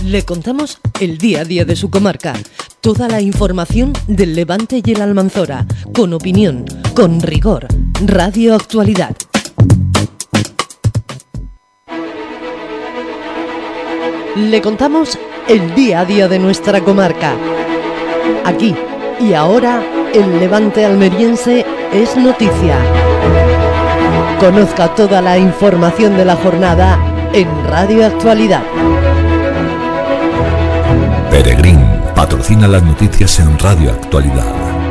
Le contamos el día a día de su comarca, toda la información del Levante y el Almanzora, con opinión, con rigor. Radio Actualidad. Le contamos el día a día de nuestra comarca. Aquí y ahora, el Levante almeriense es noticia. Conozca toda la información de la jornada en Radio Actualidad. Peregrín patrocina las noticias en Radio Actualidad.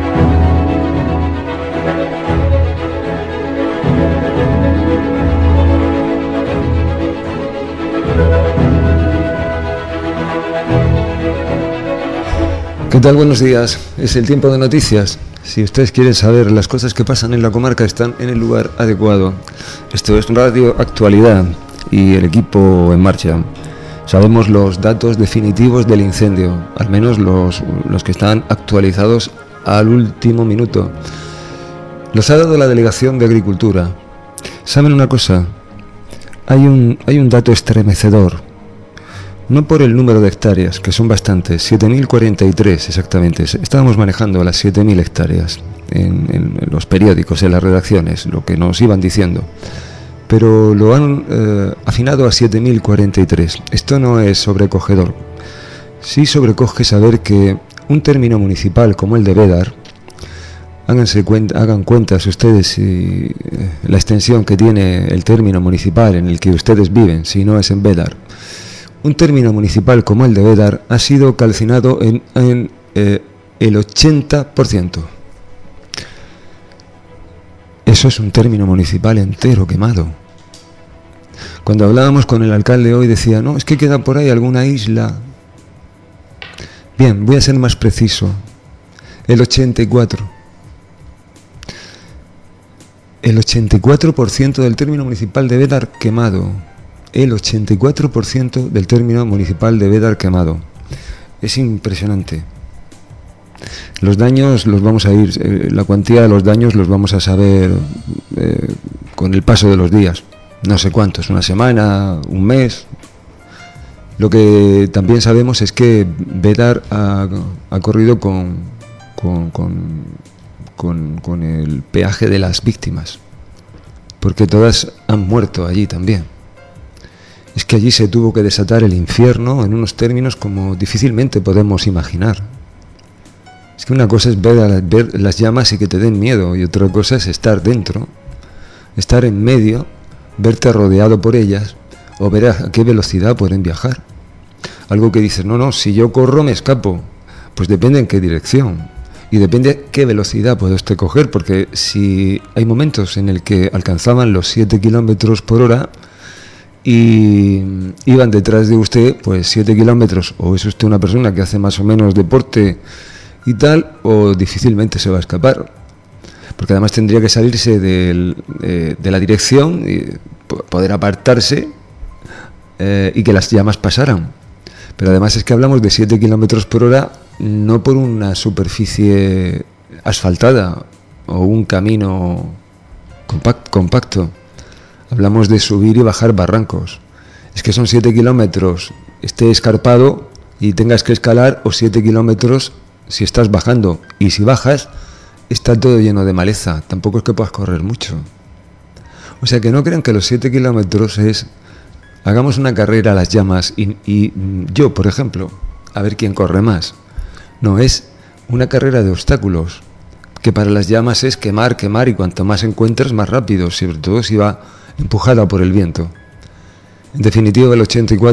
¿Qué tal? Buenos días. Es el tiempo de noticias. Si ustedes quieren saber las cosas que pasan en la comarca, están en el lugar adecuado. Esto es Radio Actualidad y el equipo en marcha. Sabemos los datos definitivos del incendio, al menos los que están actualizados al último minuto. Los ha dado la Delegación de Agricultura. ¿Saben una cosa? Hay un dato estremecedor. No por el número de hectáreas, que son bastantes, 7.043 exactamente. Estábamos manejando las 7.000 hectáreas en los periódicos, en las redacciones, lo que nos iban diciendo. Pero lo han afinado a 7.043. Esto no es sobrecogedor. Sí sobrecoge saber que un término municipal como el de Bédar, hagan cuentas ustedes si la extensión que tiene el término municipal en el que ustedes viven, si no es en Bédar. Un término municipal como el de Bédar ha sido calcinado en el 80%. Eso es un término municipal entero quemado. Cuando hablábamos con el alcalde hoy decía, no, es que queda por ahí alguna isla. Bien, voy a ser más preciso. El 84%. El 84% del término municipal de Bédar quemado. El 84% del término municipal de Bédar quemado. Es impresionante. Los daños los vamos a ir, la cuantía de los daños los vamos a saber con el paso de los días. No sé cuántos, una semana, un mes. Lo que también sabemos es que Bédar ha corrido con el peaje de las víctimas, porque todas han muerto allí también. Es que allí se tuvo que desatar el infierno en unos términos como difícilmente podemos imaginar. Es que una cosa es ver las llamas y que te den miedo, y otra cosa es estar dentro, estar en medio, verte rodeado por ellas, o ver a qué velocidad pueden viajar. Algo que dices, no, si yo corro me escapo. Pues depende en qué dirección, y depende qué velocidad puedo coger, porque si hay momentos en el que alcanzaban los 7 kilómetros por hora, y iban detrás de usted, pues 7 kilómetros, o es usted una persona que hace más o menos deporte y tal, o difícilmente se va a escapar, porque además tendría que salirse de la dirección y poder apartarse y que las llamas pasaran. Pero además es que hablamos de 7 kilómetros por hora, no por una superficie asfaltada o un camino compacto. Hablamos de subir y bajar barrancos. Es que son 7 kilómetros, esté escarpado y tengas que escalar, o 7 kilómetros si estás bajando. Y si bajas, está todo lleno de maleza. Tampoco es que puedas correr mucho. O sea, que no crean que los 7 kilómetros es, hagamos una carrera a las llamas y yo, por ejemplo, a ver quién corre más. No, es una carrera de obstáculos, que para las llamas es quemar, y cuanto más encuentres, más rápido, sobre todo si va empujada por el viento. En definitiva, el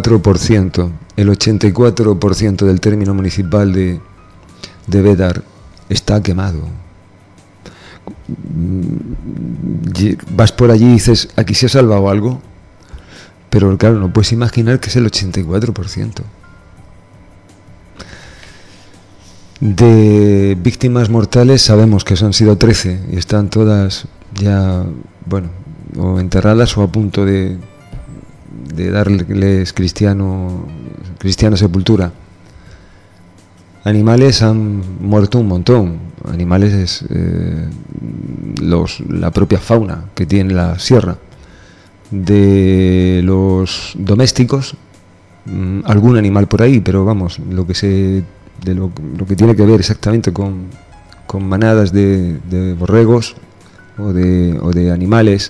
84% del término municipal de Bédar está quemado. Vas por allí y dices, aquí se ha salvado algo, pero claro, no puedes imaginar que es el 84%. De víctimas mortales sabemos que han sido 13 y están todas ya, bueno, o enterradas o a punto de darles cristiana sepultura. Animales han muerto un montón. Animales es la propia fauna que tiene la sierra. De los domésticos algún animal por ahí, pero vamos, lo que tiene que ver exactamente con manadas de borregos o de animales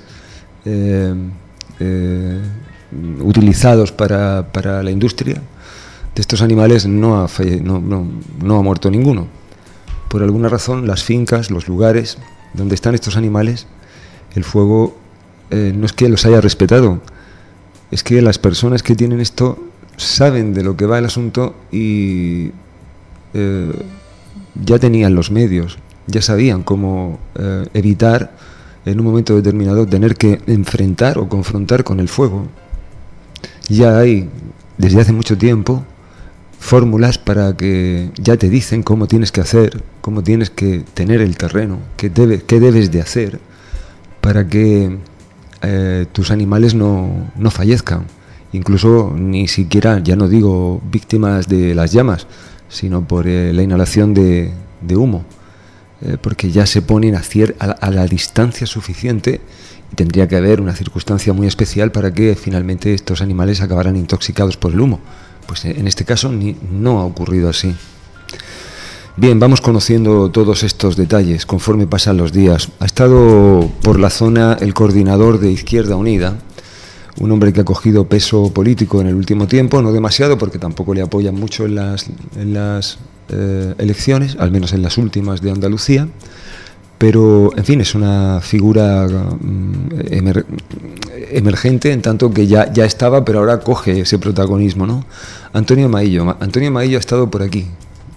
utilizados para la industria, de estos animales no ha muerto ninguno. Por alguna razón, las fincas, los lugares donde están estos animales, el fuego no es que los haya respetado, es que las personas que tienen esto saben de lo que va el asunto y ya tenían los medios, ya sabían cómo evitar en un momento determinado tener que enfrentar o confrontar con el fuego. Ya hay, desde hace mucho tiempo, fórmulas para que ya te dicen cómo tienes que hacer, cómo tienes que tener el terreno, qué debes de hacer para que tus animales no fallezcan. Incluso ni siquiera, ya no digo víctimas de las llamas, sino por la inhalación de humo, porque ya se ponen a la distancia suficiente y tendría que haber una circunstancia muy especial para que finalmente estos animales acabaran intoxicados por el humo. Pues en este caso no ha ocurrido así. Bien, vamos conociendo todos estos detalles conforme pasan los días. Ha estado por la zona el coordinador de Izquierda Unida, un hombre que ha cogido peso político en el último tiempo, no demasiado porque tampoco le apoyan mucho en las elecciones, al menos en las últimas de Andalucía, pero en fin, es una figura emergente en tanto que ya estaba, pero ahora coge ese protagonismo, ¿no? Antonio Maillo ha estado por aquí.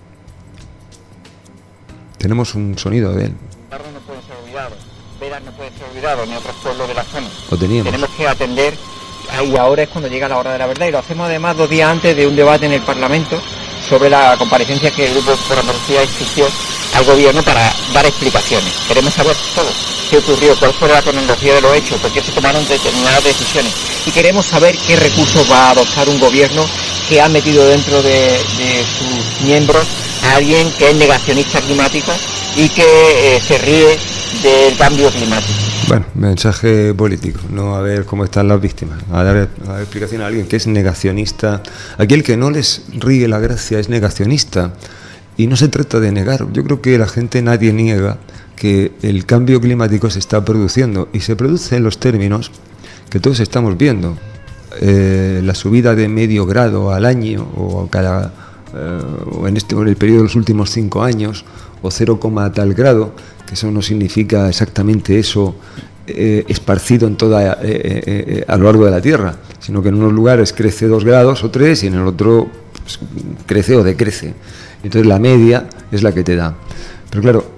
Tenemos un sonido de él. Carlos no puede ser olvidado, Veras no puede ser olvidado, ni otros pueblos de la zona. Lo teníamos. Tenemos que atender, y ahora es cuando llega la hora de la verdad, y lo hacemos además 2 días antes de un debate en el Parlamento sobre la comparecencia que el Grupo por Andalucía exigió al gobierno para dar explicaciones. Queremos saber todo, qué ocurrió, cuál fue la cronología de los hechos, por qué se tomaron determinadas decisiones. Y queremos saber qué recursos va a adoptar un gobierno que ha metido dentro de sus miembros a alguien que es negacionista climático y que se ríe del cambio climático. Bueno, mensaje político, no a ver cómo están las víctimas, a dar explicación a alguien que es negacionista. Aquí el que no les ríe la gracia es negacionista, y no se trata de negar. Yo creo que la gente, nadie niega que el cambio climático se está produciendo, y se produce en los términos que todos estamos viendo. La subida de medio grado al año, o en el periodo de los últimos 5 años, o 0, tal grado, que eso no significa exactamente eso esparcido en toda a lo largo de la Tierra, sino que en unos lugares crece 2 grados o 3 y en el otro pues, crece o decrece. Entonces la media es la que te da. Pero claro,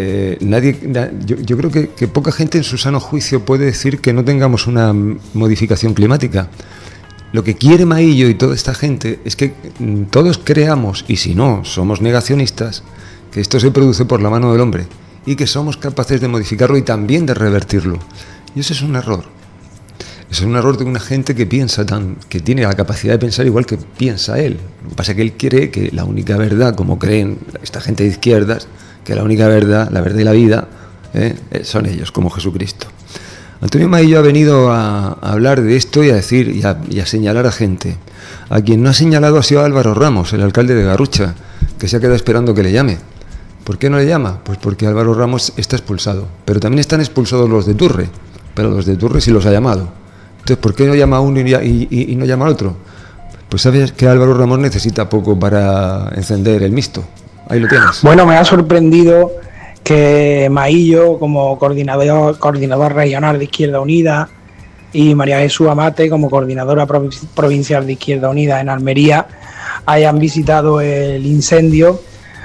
yo creo que poca gente en su sano juicio puede decir que no tengamos una modificación climática. Lo que quiere Maillo y toda esta gente es que todos creamos, y si no, somos negacionistas, que esto se produce por la mano del hombre y que somos capaces de modificarlo y también de revertirlo. Y eso es un error. Eso es un error de una gente que piensa que tiene la capacidad de pensar igual que piensa él. Lo que pasa es que él cree que la única verdad, como creen esta gente de izquierdas, que la única verdad, la verdad y la vida, son ellos, como Jesucristo. Antonio Maillo ha venido a hablar de esto y a decir y a señalar a gente. A quien no ha señalado ha sido Álvaro Ramos, el alcalde de Garrucha, que se ha quedado esperando que le llame. ¿Por qué no le llama? Pues porque Álvaro Ramos está expulsado. Pero también están expulsados los de Turre, pero los de Turre sí los ha llamado. Entonces, ¿por qué no llama a uno y no llama al otro? Pues sabes que Álvaro Ramos necesita poco para encender el misto. Ahí lo tienes. Bueno, me ha sorprendido que Maillo, como coordinador regional de Izquierda Unida, y María Jesús Amate, como coordinadora provincial de Izquierda Unida en Almería, hayan visitado el incendio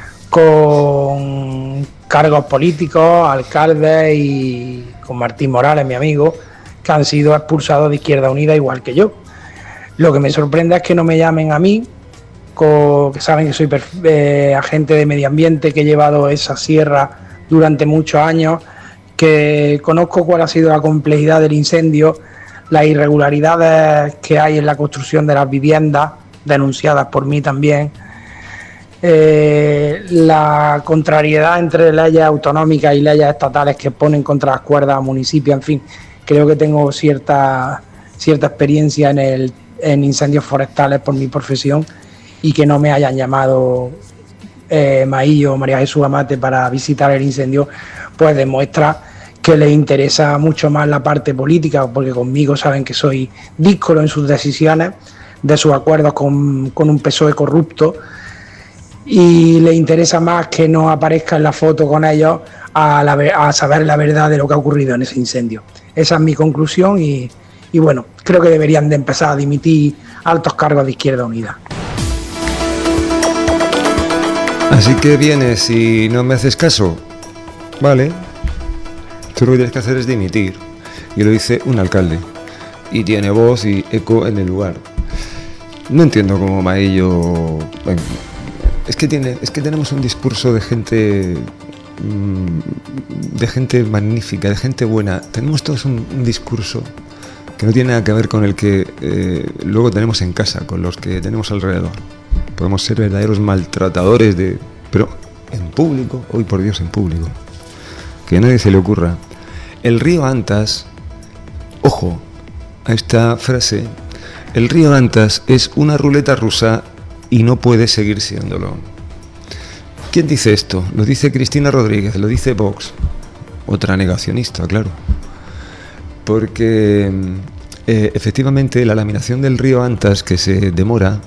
con cargos políticos, alcaldes y con Martín Morales, mi amigo, que han sido expulsados de Izquierda Unida igual que yo. Lo que me sorprende es que no me llamen a mí, que saben que soy agente de medio ambiente, que he llevado esa sierra durante muchos años, que conozco cuál ha sido la complejidad del incendio, las irregularidades que hay en la construcción de las viviendas, denunciadas por mí también, la contrariedad entre leyes autonómicas y leyes estatales que ponen contra las cuerdas a municipios, en fin, creo que tengo cierta experiencia en el en incendios forestales por mi profesión, y que no me hayan llamado Maillo o María Jesús Amate para visitar el incendio, pues demuestra que les interesa mucho más la parte política, porque conmigo saben que soy díscolo en sus decisiones, de sus acuerdos con un PSOE corrupto, y les interesa más que no aparezca en la foto con ellos a saber la verdad de lo que ha ocurrido en ese incendio. Esa es mi conclusión y bueno, creo que deberían de empezar a dimitir altos cargos de Izquierda Unida. Así que vienes y no me haces caso. Vale. Tú lo que tienes que hacer es dimitir. Y lo dice un alcalde. Y tiene voz y eco en el lugar. No entiendo cómo Maillo... Bueno, es que tenemos un discurso de gente magnífica, de gente buena. Tenemos todos un discurso que no tiene nada que ver con el que luego tenemos en casa, con los que tenemos alrededor. Podemos ser verdaderos maltratadores pero en público, hoy por Dios, en público. Que a nadie se le ocurra. El río Antas, ojo a esta frase, el río Antas es una ruleta rusa y no puede seguir siéndolo. ¿Quién dice esto? Lo dice Cristina Rodríguez, lo dice Vox, otra negacionista, claro. Porque efectivamente la laminación del río Antas, que se demora,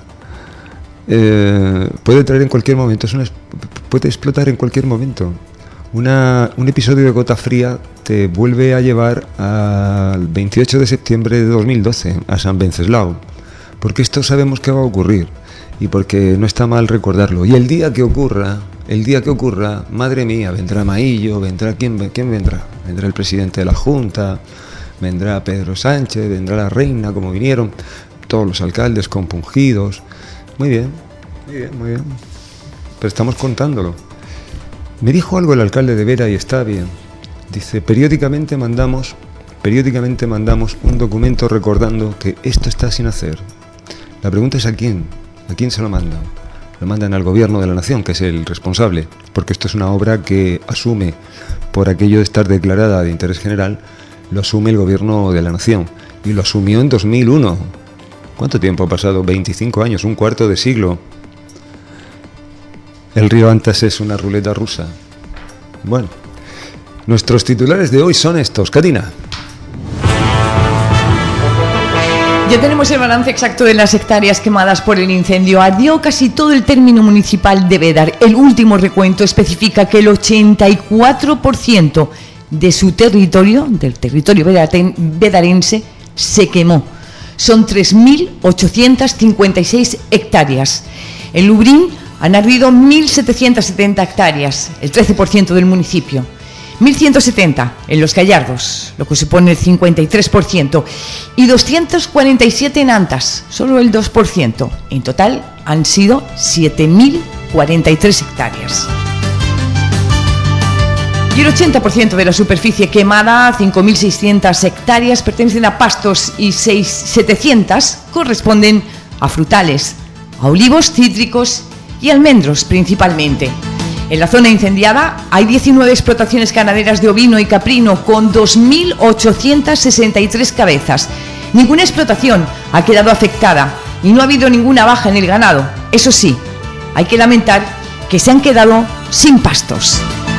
puede traer en cualquier momento, puede explotar en cualquier momento. Un episodio de gota fría te vuelve a llevar al 28 de septiembre de 2012, a San Venceslao, porque esto sabemos que va a ocurrir y porque no está mal recordarlo. Y el día que ocurra, madre mía, vendrá Maillo, vendrá ¿quién vendrá? Vendrá el presidente de la Junta, vendrá Pedro Sánchez, vendrá la reina, como vinieron todos los alcaldes compungidos. Muy bien. Pero estamos contándolo. Me dijo algo el alcalde de Vera y está bien. Dice, periódicamente mandamos un documento recordando que esto está sin hacer. La pregunta es ¿a quién? ¿A quién se lo mandan? Lo mandan al gobierno de la nación, que es el responsable, porque esto es una obra que asume, por aquello de estar declarada de interés general, lo asume el gobierno de la nación. Y lo asumió en 2001. ¿Cuánto tiempo ha pasado? 25 años, un cuarto de siglo. El río Antas es una ruleta rusa. Bueno, nuestros titulares de hoy son estos. Katina. Ya tenemos el balance exacto de las hectáreas quemadas por el incendio. Ardió casi todo el término municipal de Bédar. El último recuento especifica que el 84% de su territorio, del territorio bedarense, se quemó. Son 3.856 hectáreas. En Lubrín han ardido 1.770 hectáreas, el 13% del municipio. 1.170 en Los Gallardos, lo que supone el 53%, y 247 en Antas, solo el 2%. En total han sido 7.043 hectáreas. Y el 80% de la superficie quemada, 5.600 hectáreas, pertenecen a pastos y 700 corresponden a frutales, a olivos, cítricos y almendros principalmente. En la zona incendiada hay 19 explotaciones ganaderas de ovino y caprino con 2.863 cabezas. Ninguna explotación ha quedado afectada y no ha habido ninguna baja en el ganado. Eso sí, hay que lamentar que se han quedado sin pastos.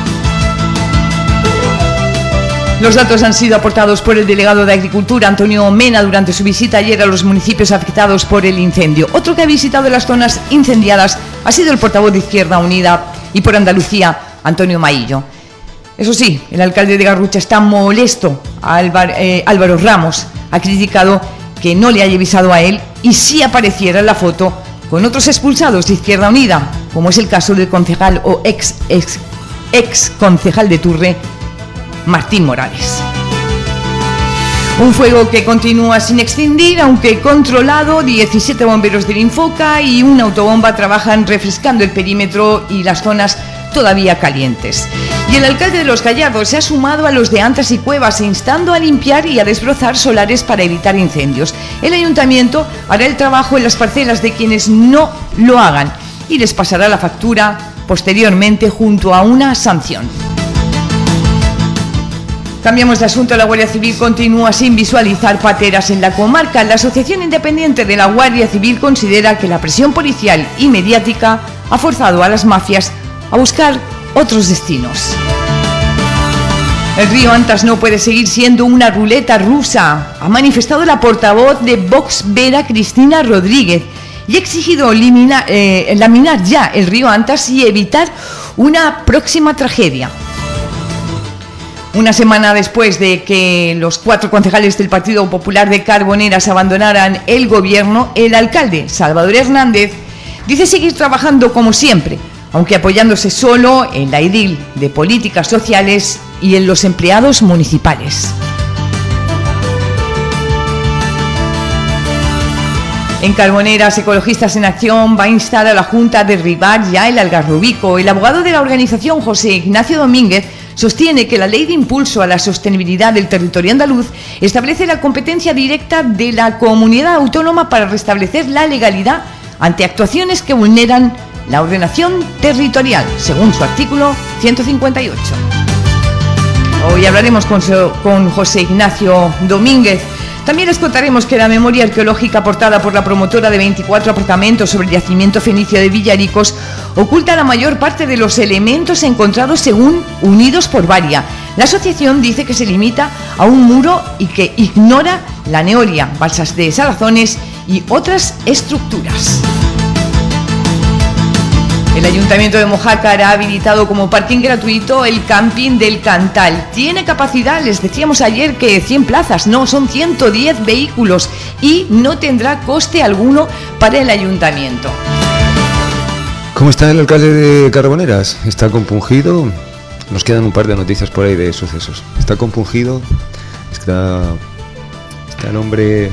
Los datos han sido aportados por el delegado de Agricultura, Antonio Mena, durante su visita ayer a los municipios afectados por el incendio. Otro que ha visitado las zonas incendiadas ha sido el portavoz de Izquierda Unida y por Andalucía, Antonio Maillo. Eso sí, el alcalde de Garrucha está molesto. Álvaro Ramos ha criticado que no le haya avisado a él y sí apareciera en la foto con otros expulsados de Izquierda Unida, como es el caso del concejal o ex concejal de Turre, Martín Morales. Un fuego que continúa sin extinguir, aunque controlado. 17 bomberos del Infoca y una autobomba trabajan refrescando el perímetro y las zonas todavía calientes. Y el alcalde de Los Gallardos se ha sumado a los de Antas y Cuevas, instando a limpiar y a desbrozar solares para evitar incendios. El ayuntamiento hará el trabajo en las parcelas de quienes no lo hagan y les pasará la factura posteriormente junto a una sanción. Cambiamos de asunto. La Guardia Civil continúa sin visualizar pateras en la comarca. La Asociación Independiente de la Guardia Civil considera que la presión policial y mediática ha forzado a las mafias a buscar otros destinos. El río Antas no puede seguir siendo una ruleta rusa, ha manifestado la portavoz de Vox Vera, Cristina Rodríguez, y ha exigido laminar ya el río Antas y evitar una próxima tragedia. Una semana después de que los 4 concejales del Partido Popular de Carboneras abandonaran el gobierno, el alcalde Salvador Hernández dice seguir trabajando como siempre, aunque apoyándose solo en la edil de Políticas Sociales y en los empleados municipales. En Carboneras, Ecologistas en Acción va a instar a la Junta a derribar ya el algarrobico. El abogado de la organización, José Ignacio Domínguez, sostiene que la Ley de Impulso a la Sostenibilidad del Territorio Andaluz establece la competencia directa de la comunidad autónoma para restablecer la legalidad ante actuaciones que vulneran la ordenación territorial, según su artículo 158. Hoy hablaremos con José Ignacio Domínguez. También les contaremos que la memoria arqueológica aportada por la promotora de 24 apartamentos sobre el yacimiento fenicio de Villaricos oculta la mayor parte de los elementos encontrados según Unidos por Varia. La asociación dice que se limita a un muro y que ignora la neoria, balsas de salazones y otras estructuras. El Ayuntamiento de Mojácar ha habilitado como parking gratuito el camping del Cantal. Tiene capacidad, les decíamos ayer, que 100 plazas, no, son 110 vehículos y no tendrá coste alguno para el Ayuntamiento. ¿Cómo está el alcalde de Carboneras? ¿Está compungido? Nos quedan un par de noticias por ahí de sucesos. ¿Está compungido? ¿Está el hombre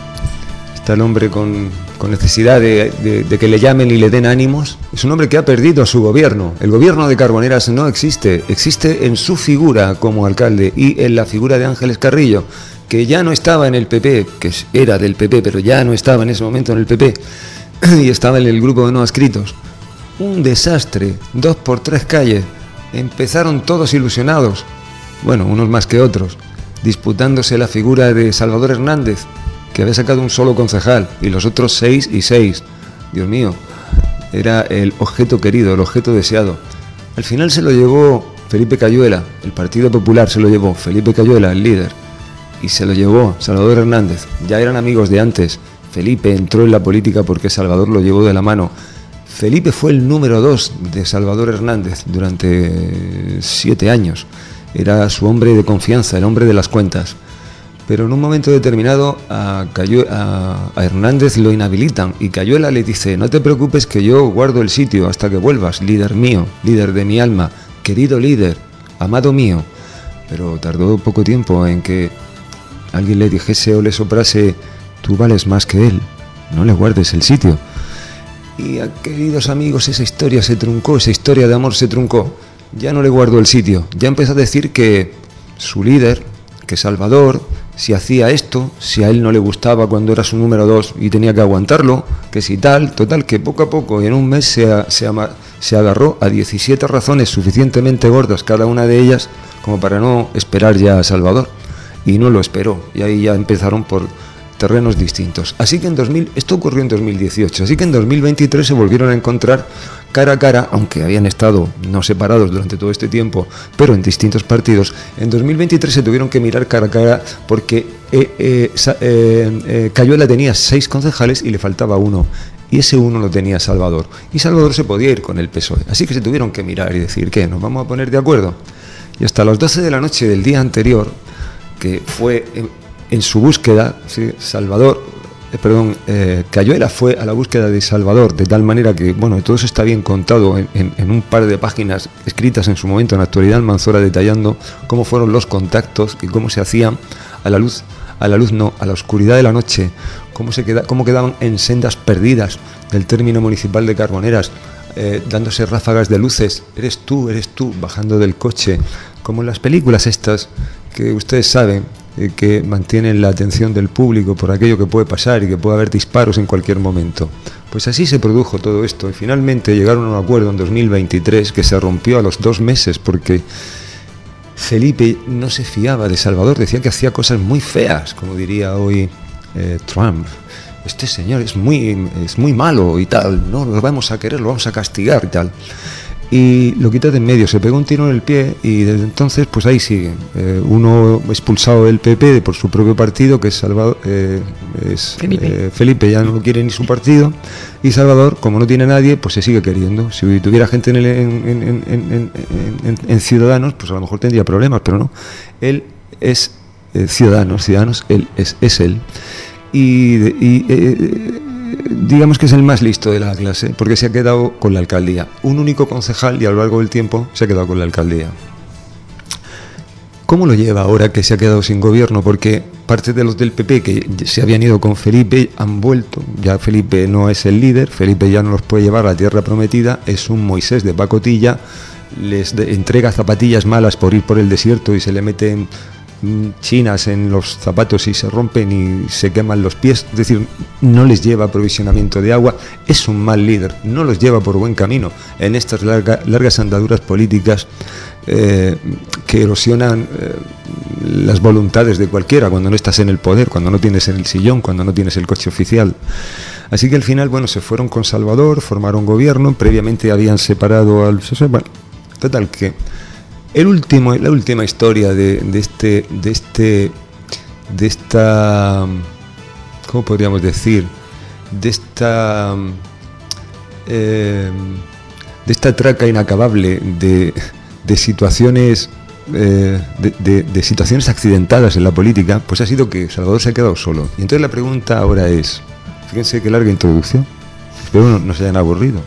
con necesidad de que le llamen y le den ánimos? Es un hombre que ha perdido su gobierno. El gobierno de Carboneras no existe. Existe en su figura como alcalde y en la figura de Ángeles Carrillo, que ya no estaba en el PP, que era del PP, pero ya no estaba en ese momento en el PP, y estaba en el grupo de no adscritos. Un desastre, 2 por 3 calles. Empezaron todos ilusionados, bueno, unos más que otros, disputándose la figura de Salvador Hernández, que había sacado un solo concejal, y los otros 6 y 6. Dios mío, era el objeto querido, el objeto deseado. Al final se lo llevó Felipe Cayuela, el Partido Popular se lo llevó Felipe Cayuela, el líder, y se lo llevó Salvador Hernández. Ya eran amigos de antes. Felipe entró en la política porque Salvador lo llevó de la mano. Felipe fue el número 2 de Salvador Hernández durante 7 años. Era su hombre de confianza, el hombre de las cuentas. Pero en un momento determinado a Hernández lo inhabilitan y Cayuela le dice: no te preocupes que yo guardo el sitio hasta que vuelvas, líder mío, líder de mi alma, querido líder, amado mío. Pero tardó poco tiempo en que alguien le dijese o le soprase: tú vales más que él, no le guardes el sitio. Y queridos amigos, esa historia se truncó, esa historia de amor se truncó. Ya no le guardó el sitio, ya empezó a decir que su líder, que Salvador, si hacía esto, si a él no le gustaba cuando era su número 2 y tenía que aguantarlo, que si tal, total, que poco a poco y en un mes se agarró a 17 razones suficientemente gordas, cada una de ellas, como para no esperar ya a Salvador. Y no lo esperó, y ahí ya empezaron por terrenos distintos. Así que esto ocurrió en 2018, así que en 2023 se volvieron a encontrar cara a cara, aunque habían estado no separados durante todo este tiempo, pero en distintos partidos. En 2023 se tuvieron que mirar cara a cara porque Cayuela tenía 6 concejales y le faltaba 1, y ese 1 lo tenía Salvador, y Salvador se podía ir con el PSOE, así que se tuvieron que mirar y decir: ¿qué? ¿Nos vamos a poner de acuerdo? Y hasta las 12 de la noche del día anterior, que fue en su búsqueda, ¿sí? Cayuela fue a la búsqueda de Salvador, de tal manera que, bueno, todo eso está bien contado en un par de páginas escritas en su momento en Actualidad Almanzora, detallando cómo fueron los contactos y cómo se hacían a la oscuridad de la noche, cómo quedaban en sendas perdidas del término municipal de Carboneras, dándose ráfagas de luces, eres tú, bajando del coche, como en las películas estas que ustedes saben, que mantienen la atención del público por aquello que puede pasar y que puede haber disparos en cualquier momento. Pues así se produjo todo esto y finalmente llegaron a un acuerdo en 2023 que se rompió a los 2 meses porque Felipe no se fiaba de Salvador, decía que hacía cosas muy feas, como diría hoy Trump. Este señor es muy malo y tal, no lo vamos a querer, lo vamos a castigar y tal. Y lo quita de en medio, se pegó un tiro en el pie y desde entonces pues ahí sigue. Uno expulsado del PP por su propio partido, que es Salvador, Felipe ya no quiere ni su partido, y Salvador, como no tiene nadie, pues se sigue queriendo. Si tuviera gente en Ciudadanos, pues a lo mejor tendría problemas, pero no. Él es Ciudadanos, él es él. Digamos que es el más listo de la clase, porque se ha quedado con la alcaldía. Un único concejal y a lo largo del tiempo se ha quedado con la alcaldía. ¿Cómo lo lleva ahora que se ha quedado sin gobierno? Porque parte de los del PP que se habían ido con Felipe han vuelto. Ya Felipe no es el líder, Felipe ya no los puede llevar a la tierra prometida, es un Moisés de pacotilla, les entrega zapatillas malas por ir por el desierto y se le meten chinas en los zapatos y se rompen y se queman los pies, es decir, no les lleva aprovisionamiento de agua, es un mal líder, no los lleva por buen camino en estas largas andaduras políticas que erosionan las voluntades de cualquiera cuando no estás en el poder, cuando no tienes el sillón, cuando no tienes el coche oficial. Así que al final, bueno, se fueron con Salvador, formaron gobierno, previamente habían separado al... Bueno, total que la última historia de esta, ¿cómo podríamos decir? De esta traca inacabable de situaciones de situaciones accidentadas en la política, pues ha sido que Salvador se ha quedado solo. Y entonces la pregunta ahora es, fíjense qué larga introducción, espero no se hayan aburrido.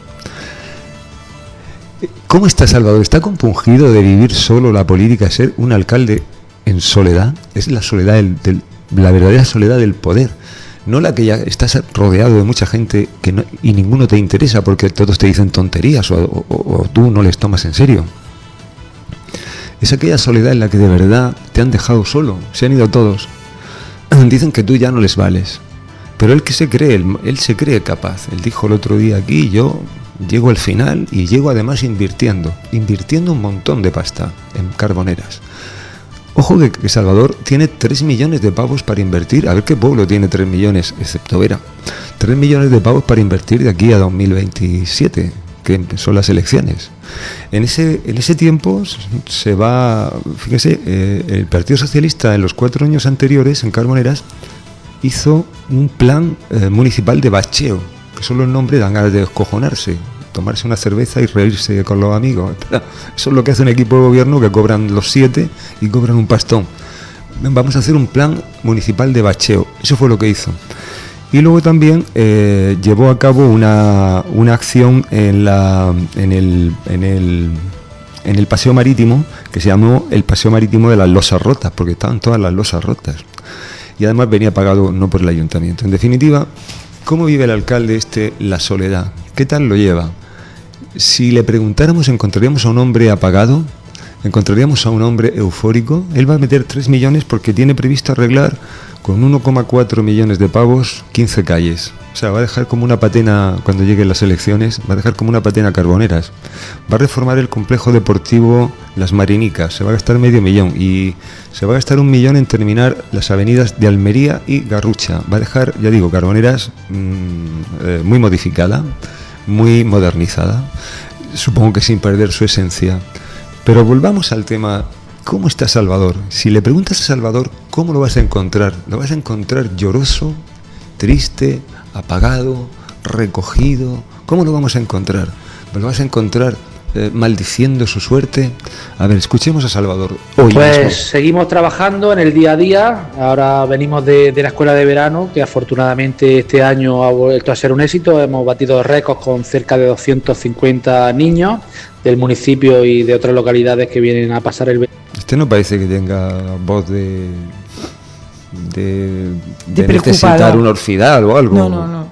¿Cómo está Salvador? ¿Está compungido de vivir solo la política, ser un alcalde en soledad? Es la soledad, la verdadera soledad del poder, no la que ya estás rodeado de mucha gente y ninguno te interesa porque todos te dicen tonterías o tú no les tomas en serio. Es aquella soledad en la que de verdad te han dejado solo, se han ido todos. Dicen que tú ya no les vales, pero él se cree capaz. Él dijo el otro día aquí, yo llego al final y llego además invirtiendo un montón de pasta en Carboneras. Ojo que Salvador tiene 3 millones de pavos para invertir. A ver qué pueblo tiene 3 millones, excepto Vera. 3 millones de pavos para invertir de aquí a 2027, que son las elecciones. En ese tiempo se va, fíjese, el Partido Socialista en los 4 años anteriores en Carboneras hizo un plan municipal de bacheo, que solo el nombre dan ganas de descojonarse, tomarse una cerveza y reírse con los amigos. Eso es lo que hace un equipo de gobierno, que cobran los 7 y cobran un pastón. Vamos a hacer un plan municipal de bacheo. Eso fue lo que hizo. Y luego también llevó a cabo una acción en el paseo marítimo, que se llamó el paseo marítimo de las losas rotas, porque estaban todas las losas rotas. Y además venía pagado no por el ayuntamiento. En definitiva, ¿cómo vive el alcalde la soledad? ¿Qué tal lo lleva? Si le preguntáramos, ¿encontraríamos a un hombre apagado? ¿Encontraríamos a un hombre eufórico? Él va a meter 3 millones porque tiene previsto arreglar con 1,4 millones de pavos 15 calles. O sea, va a dejar como una patena, cuando lleguen las elecciones, va a dejar como una patena Carboneras. Va a reformar el complejo deportivo Las Marinicas, se va a gastar medio millón, y se va a gastar 1 millón en terminar las avenidas de Almería y Garrucha. Va a dejar, ya digo, Carboneras muy modificada, muy modernizada, supongo que sin perder su esencia. Pero volvamos al tema, ¿cómo está Salvador? Si le preguntas a Salvador, ¿cómo lo vas a encontrar? Lo vas a encontrar lloroso, triste, apagado, recogido. ¿Cómo lo vamos a encontrar? ¿Lo vas a encontrar maldiciendo su suerte? A ver, escuchemos a Salvador hoy pues mismo. Seguimos trabajando en el día a día. Ahora venimos de la escuela de verano, que afortunadamente este año ha vuelto a ser un éxito. Hemos batido récords con cerca de 250 niños del municipio y de otras localidades que vienen a pasar el verano. Este no parece que tenga voz de preocupado. necesitar un orfidal o algo. No.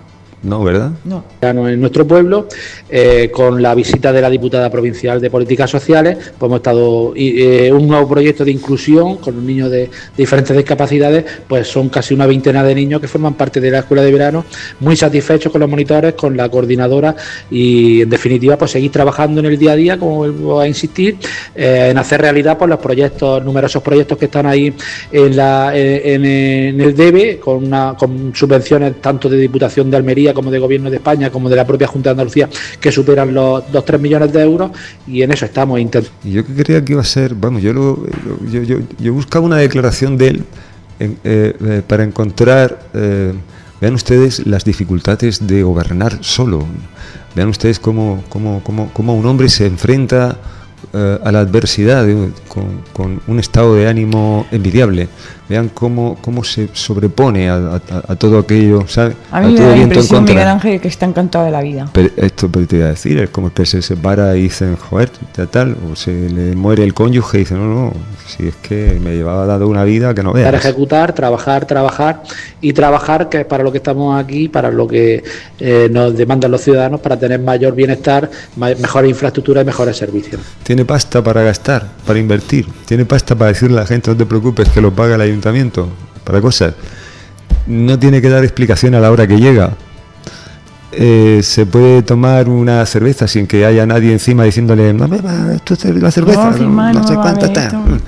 No, ¿verdad? No. En nuestro pueblo, con la visita de la diputada provincial de Políticas Sociales, pues hemos estado un nuevo proyecto de inclusión con los niños de diferentes discapacidades, pues son casi una veintena de niños que forman parte de la escuela de verano, muy satisfechos con los monitores, con la coordinadora y, en definitiva, pues seguir trabajando en el día a día, como vuelvo a insistir, en hacer realidad pues los proyectos, numerosos proyectos que están ahí en el DEBE, con subvenciones tanto de Diputación de Almería como de Gobierno de España, como de la propia Junta de Andalucía, que superan los 3 millones de euros, y en eso estamos intentando. Y yo creía que iba a ser, vamos, yo buscaba una declaración de él para encontrar, vean ustedes las dificultades de gobernar solo, vean ustedes cómo un hombre se enfrenta a la adversidad con un estado de ánimo envidiable. Vean cómo se sobrepone a todo aquello, ¿sabe? A mí me da la impresión, Miguel Ángel, que está encantado de la vida. Pero te iba a decir, es como que se separa y dicen, joder, tal, o se le muere el cónyuge y dicen, no, si es que me llevaba dando una vida que no veas. Para ejecutar, trabajar, que es para lo que estamos aquí, para lo que nos demandan los ciudadanos, para tener mayor bienestar, mejores infraestructuras y mejores servicios. Tiene pasta para gastar, para invertir, tiene pasta para decirle a la gente, no te preocupes, que lo paga el ayuntamiento, para cosas. No tiene que dar explicación a la hora que llega. Se puede tomar una cerveza sin que haya nadie encima diciéndole, no beba, esto es la cerveza, no sé cuánto está.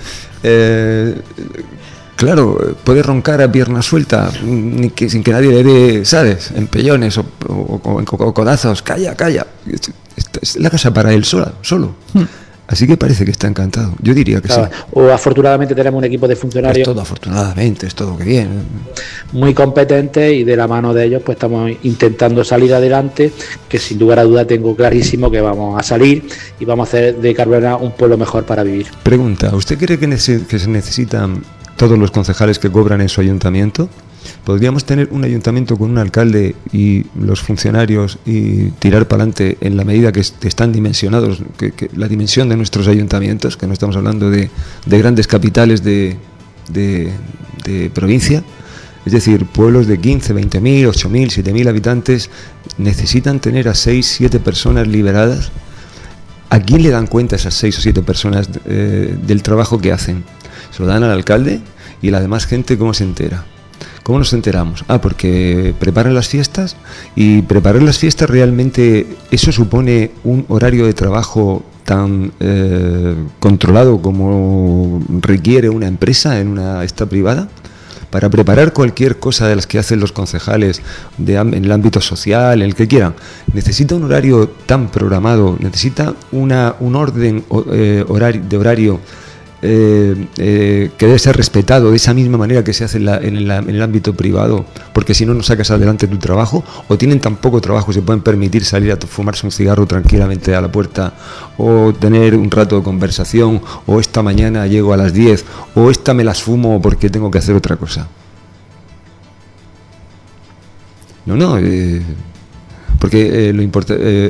Claro, puede roncar a pierna suelta sin que nadie le dé, ¿sabes?, empellones o codazos. Calla. Es la casa para él solo. Así que parece que está encantado. Yo diría que claro, sí. O afortunadamente tenemos un equipo de funcionarios. Es todo afortunadamente, es todo que bien. Muy competentes, y de la mano de ellos pues estamos intentando salir adelante, que sin lugar a duda tengo clarísimo que vamos a salir y vamos a hacer de Carbrera un pueblo mejor para vivir. Pregunta, ¿usted cree que se necesitan todos los concejales que cobran en su ayuntamiento? ¿Podríamos tener un ayuntamiento con un alcalde y los funcionarios y tirar para adelante en la medida que están dimensionados, que la dimensión de nuestros ayuntamientos, que no estamos hablando de grandes capitales de provincia? Es decir, pueblos de 15, 20.000, 8.000, 7.000 habitantes necesitan tener a 6, 7 personas liberadas. ¿A quién le dan cuenta esas 6 o 7 personas del trabajo que hacen? Se lo dan al alcalde, y la demás gente, ¿cómo se entera? ¿Cómo nos enteramos? Porque preparan las fiestas, y preparar las fiestas realmente, eso supone un horario de trabajo tan controlado como requiere una empresa en esta privada. Para preparar cualquier cosa de las que hacen los concejales en el ámbito social, en el que quieran, necesita un horario tan programado, necesita un orden de horario que debe ser respetado de esa misma manera que se hace en el ámbito privado, porque si no, no sacas adelante tu trabajo. O tienen tan poco trabajo, se pueden permitir salir a fumarse un cigarro tranquilamente a la puerta, o tener un rato de conversación, o esta mañana llego a las 10, o esta me las fumo porque tengo que hacer otra cosa. Porque lo importante,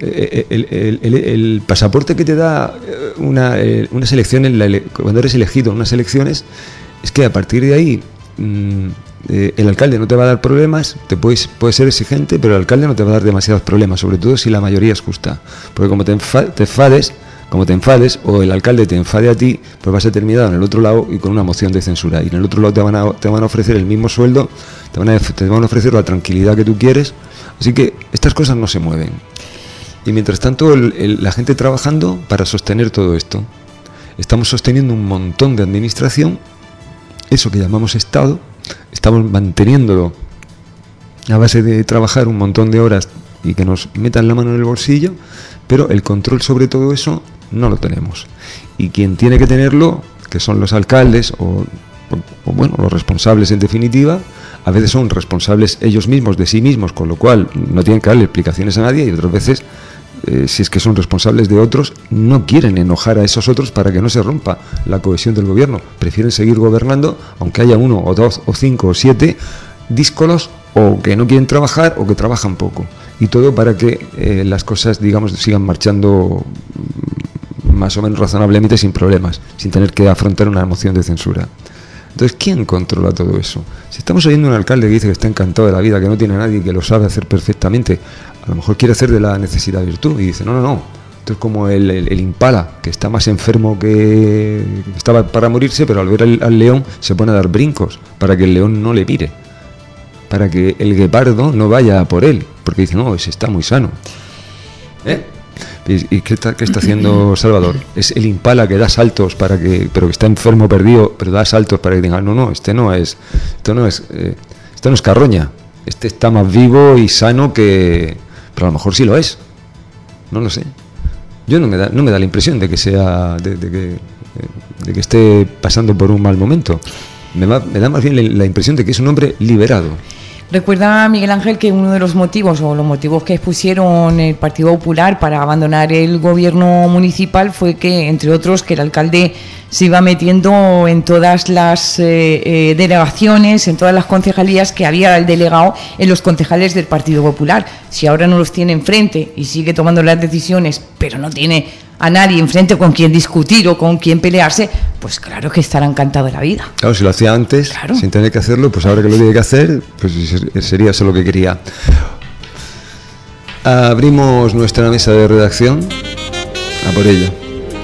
el pasaporte que te da unas elecciones, cuando eres elegido en unas elecciones, es que a partir de ahí el alcalde no te va a dar problemas, puede ser exigente, pero el alcalde no te va a dar demasiados problemas, sobre todo si la mayoría es justa. Porque como te enfades, o el alcalde te enfade a ti, pues vas a terminar en el otro lado y con una moción de censura. Y en el otro lado te van a ofrecer el mismo sueldo, te van a ofrecer la tranquilidad que tú quieres. Así que estas cosas no se mueven. Y mientras tanto, la gente trabajando para sostener todo esto. Estamos sosteniendo un montón de administración, eso que llamamos Estado, estamos manteniéndolo a base de trabajar un montón de horas y que nos metan la mano en el bolsillo, pero el control sobre todo eso no lo tenemos. Y quien tiene que tenerlo, que son los alcaldes o los responsables en definitiva, a veces son responsables ellos mismos de sí mismos, con lo cual no tienen que darle explicaciones a nadie, y otras veces, si es que son responsables de otros, no quieren enojar a esos otros para que no se rompa la cohesión del gobierno. Prefieren seguir gobernando, aunque haya 1 o 2 o 5 o 7 díscolos, o que no quieren trabajar o que trabajan poco. Y todo para que las cosas, digamos, sigan marchando más o menos razonablemente sin problemas, sin tener que afrontar una moción de censura. Entonces, ¿quién controla todo eso? Si estamos oyendo un alcalde que dice que está encantado de la vida, que no tiene a nadie, que lo sabe hacer perfectamente, a lo mejor quiere hacer de la necesidad virtud y dice, no. Esto es como el impala, que está más enfermo que estaba para morirse, pero al ver al león se pone a dar brincos para que el león no le mire, para que el guepardo no vaya por él, porque dice, no, ese está muy sano. ¿Y qué está haciendo Salvador? Es el impala que da saltos pero que está enfermo, perdido, pero da saltos para que digan, no, esto no es carroña, este está más vivo y sano que... Pero a lo mejor sí lo es, no lo sé. Yo no me da la impresión de que sea de que esté pasando por un mal momento. Me da más bien la impresión de que es un hombre liberado. Recuerda, Miguel Ángel, que uno de los motivos que expusieron el Partido Popular para abandonar el gobierno municipal fue que, entre otros, que el alcalde se iba metiendo en todas las delegaciones, en todas las concejalías que había el delegado en los concejales del Partido Popular. Si ahora no los tiene enfrente y sigue tomando las decisiones, pero no tiene a nadie enfrente con quien discutir o con quien pelearse, pues claro que estará encantado de la vida. Claro, si lo hacía antes, claro, sin tener que hacerlo, pues ahora que lo tiene que hacer, pues sería eso lo que quería. Abrimos nuestra mesa de redacción. A por ello.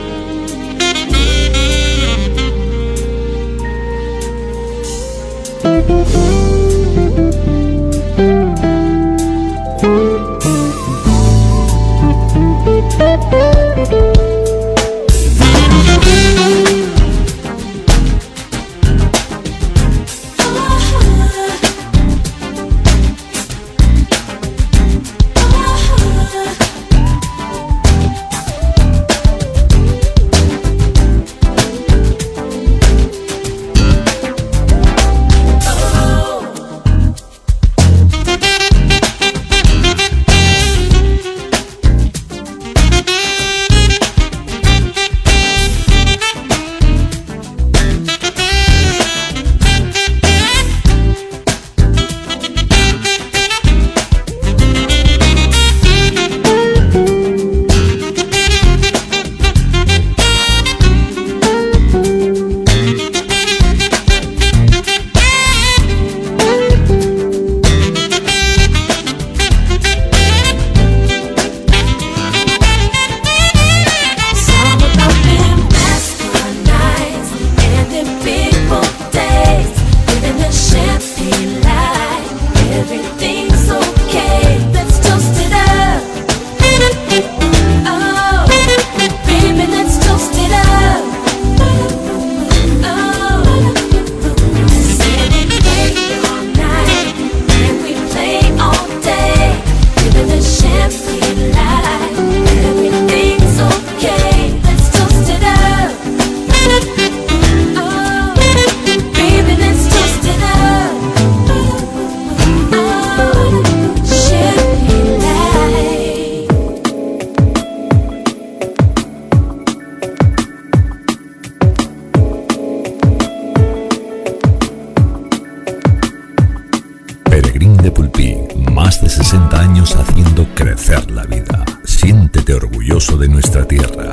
Más de 60 años haciendo crecer la vida. Siéntete orgulloso de nuestra tierra.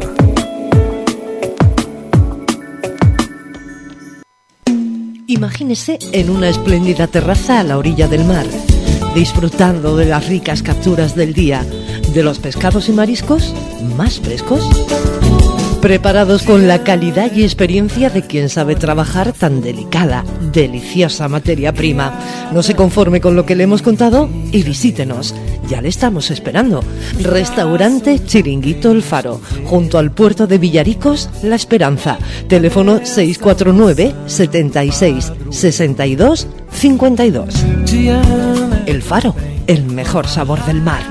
Imagínese en una espléndida terraza a la orilla del mar, disfrutando de las ricas capturas del día, de los pescados y mariscos más frescos, preparados con la calidad y experiencia de quien sabe trabajar tan delicada, deliciosa materia prima. No se conforme con lo que le hemos contado y visítenos. Ya le estamos esperando. Restaurante Chiringuito El Faro, junto al puerto de Villaricos, La Esperanza. Teléfono 649 76 62 52. El Faro, el mejor sabor del mar.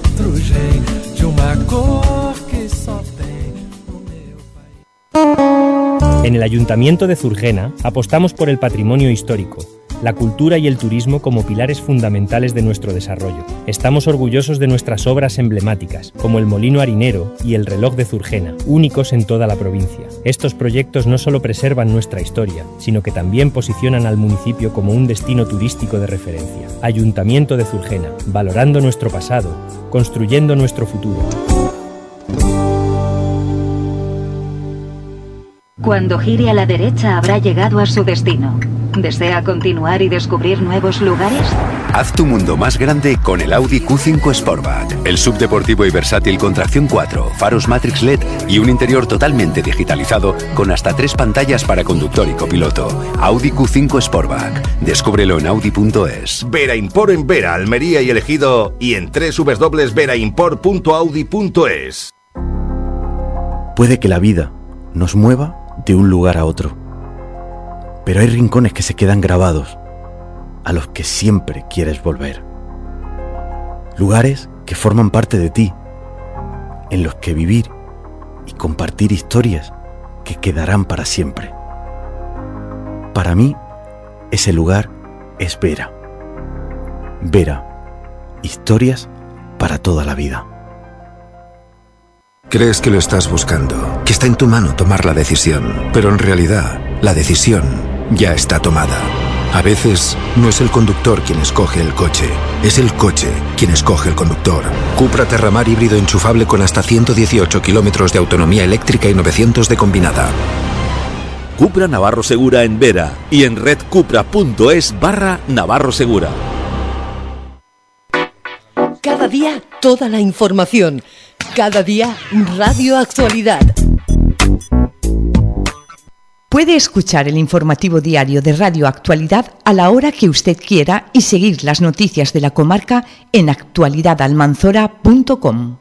En el Ayuntamiento de Zurgena apostamos por el patrimonio histórico, la cultura y el turismo como pilares fundamentales de nuestro desarrollo. Estamos orgullosos de nuestras obras emblemáticas, como el Molino Harinero y el Reloj de Zurgena, únicos en toda la provincia. Estos proyectos no solo preservan nuestra historia, sino que también posicionan al municipio como un destino turístico de referencia. Ayuntamiento de Zurgena, valorando nuestro pasado, construyendo nuestro futuro. Cuando gire a la derecha habrá llegado a su destino. ¿Desea continuar y descubrir nuevos lugares? Haz tu mundo más grande con el Audi Q5 Sportback. El subdeportivo y versátil con tracción 4, faros Matrix LED y un interior totalmente digitalizado con hasta 3 pantallas para conductor y copiloto. Audi Q5 Sportback. Descúbrelo en Audi.es. Vera Import en Vera, Almería y El Ejido y en www.veraimport.audi.es. Puede que la vida nos mueva de un lugar a otro, pero hay rincones que se quedan grabados, a los que siempre quieres volver. Lugares que forman parte de ti, en los que vivir y compartir historias que quedarán para siempre. Para mí, ese lugar es Vera. Vera, historias para toda la vida. Crees que lo estás buscando, que está en tu mano tomar la decisión, pero en realidad la decisión ya está tomada. A veces no es el conductor quien escoge el coche, es el coche quien escoge el conductor. Cupra Terramar híbrido enchufable con hasta 118 kilómetros de autonomía eléctrica y 900 de combinada. Cupra Navarro Segura en Vera y en redcupra.es/Navarro Segura. Cada día toda la información. Cada día Radio Actualidad. Puede escuchar el informativo diario de Radio Actualidad a la hora que usted quiera y seguir las noticias de la comarca en actualidadalmanzora.com.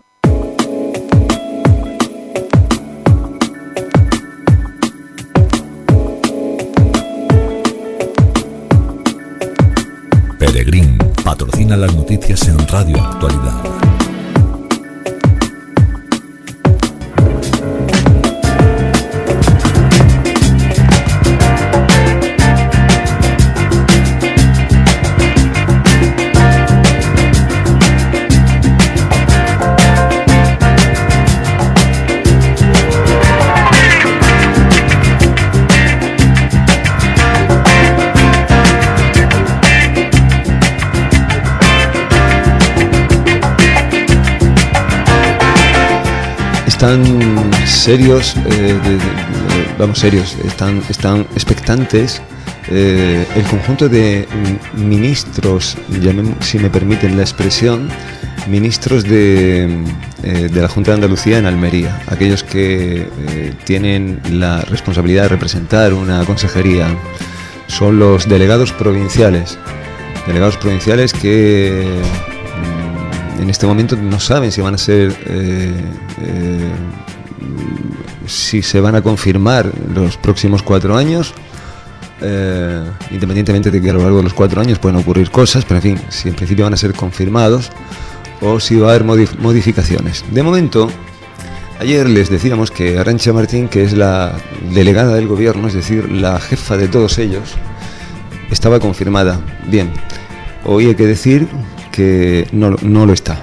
Peregrín patrocina las noticias en Radio Actualidad. Están serios, están expectantes el conjunto de ministros, si me permiten la expresión, ministros de la Junta de Andalucía en Almería, aquellos que tienen la responsabilidad de representar una consejería. Son los delegados provinciales que en este momento no saben si van a ser, si se van a confirmar los próximos 4 años, independientemente de que a lo largo de los 4 años pueden ocurrir cosas, pero en fin, si en principio van a ser confirmados o si va a haber modificaciones. De momento, ayer les decíamos que Arantxa Martín, que es la delegada del gobierno, es decir, la jefa de todos ellos, estaba confirmada. Bien, hoy hay que decir que no lo está.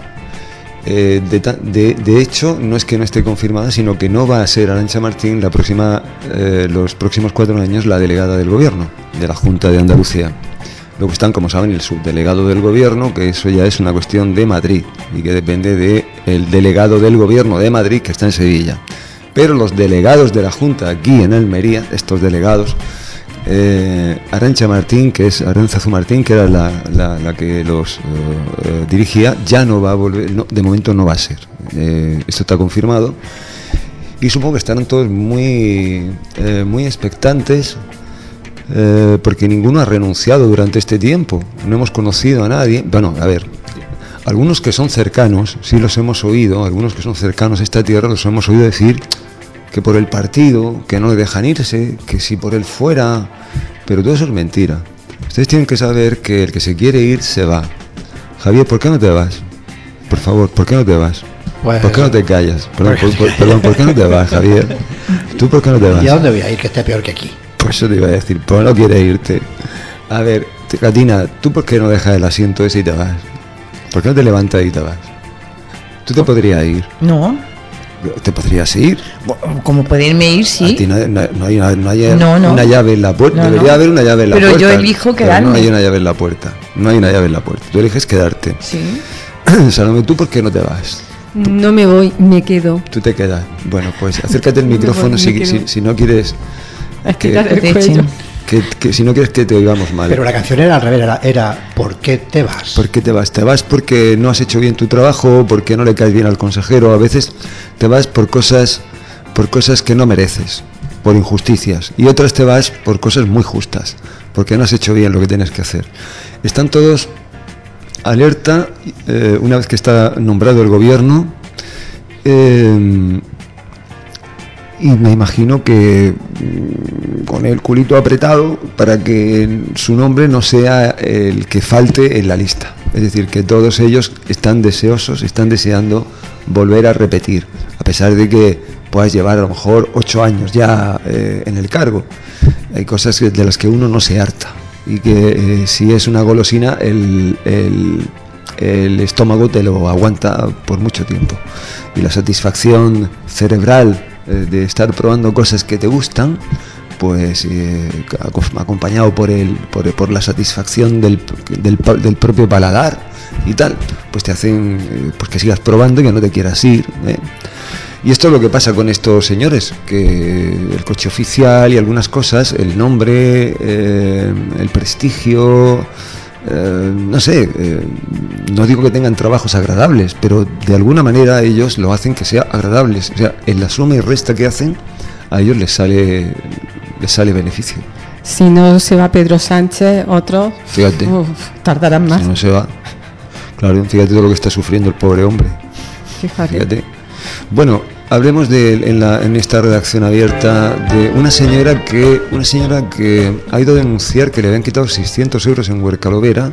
De hecho, no es que no esté confirmada, sino que no va a ser Arantxa Martín los próximos 4 años la delegada del gobierno de la Junta de Andalucía. Luego están, como saben, el subdelegado del gobierno, que eso ya es una cuestión de Madrid y que depende del delegado del gobierno de Madrid, que está en Sevilla. Pero los delegados de la Junta aquí en Almería, estos delegados, Arantxa Martín, que es Arantzazu Martín, que era la que los dirigía, ya no va a volver, no, de momento no va a ser. Esto está confirmado y supongo que estarán todos muy expectantes, porque ninguno ha renunciado durante este tiempo. No hemos conocido a nadie. Bueno, a ver, algunos que son cercanos, sí los hemos oído, algunos que son cercanos a esta tierra los hemos oído decir que por el partido, que no le dejan irse, que si por él fuera, pero todo eso es mentira. Ustedes tienen que saber que el que se quiere ir se va. Javier, ¿por qué no te vas? Por favor, ¿por qué no te vas? Pues, ¿por qué no te callas? Perdón, ¿por qué no te vas, Javier? ¿Tú por qué no te vas? ¿Y a dónde voy a ir que esté peor que aquí? Pues eso te iba a decir, ¿por qué no quieres irte? A ver, Catina, ¿tú por qué no dejas el asiento ese y te vas? ¿Por qué no te levantas y te vas? ¿Tú te podrías ir? No. ¿Te podrías ir? Como poderme ir, sí. A ti no hay una llave en la puerta. Debería haber una llave en la puerta. Pero yo elijo quedarme. No hay una llave en la puerta. No hay una llave en la puerta. Tú eliges quedarte. Sí. Salome, ¿tú por qué no te vas? No me voy, me quedo. Tú te quedas. Bueno, pues acércate al micrófono si no quieres que si no quieres que te oigamos mal. Pero la canción era al revés, era ¿por qué te vas? ¿Por qué te vas? Te vas porque no has hecho bien tu trabajo, porque no le caes bien al consejero. A veces te vas por cosas que no mereces, por injusticias, y otras te vas por cosas muy justas, porque no has hecho bien lo que tienes que hacer. Están todos alerta una vez que está nombrado el gobierno, y me imagino que con el culito apretado para que su nombre no sea el que falte en la lista. Es decir, que todos ellos están deseando volver a repetir, a pesar de que puedas llevar a lo mejor 8 años ya en el cargo. Hay cosas de las que uno no se harta, y que si es una golosina el estómago te lo aguanta por mucho tiempo, y la satisfacción cerebral de estar probando cosas que te gustan, pues acompañado por la satisfacción del propio paladar y tal, pues te hacen pues que sigas probando y que no te quieras ir, ¿eh? Y esto es lo que pasa con estos señores, que el coche oficial y algunas cosas, el nombre, el prestigio, no sé, no digo que tengan trabajos agradables, pero de alguna manera ellos lo hacen que sea agradables. O sea, en la suma y resta que hacen, a ellos les sale beneficio. Si no se va Pedro Sánchez, otros tardarán más. Si no se va, claro, fíjate todo lo que está sufriendo el pobre hombre. Fíjate. Bueno, hablemos en esta redacción abierta de una señora que ha ido a denunciar que le habían quitado 600 euros en Huercalovera.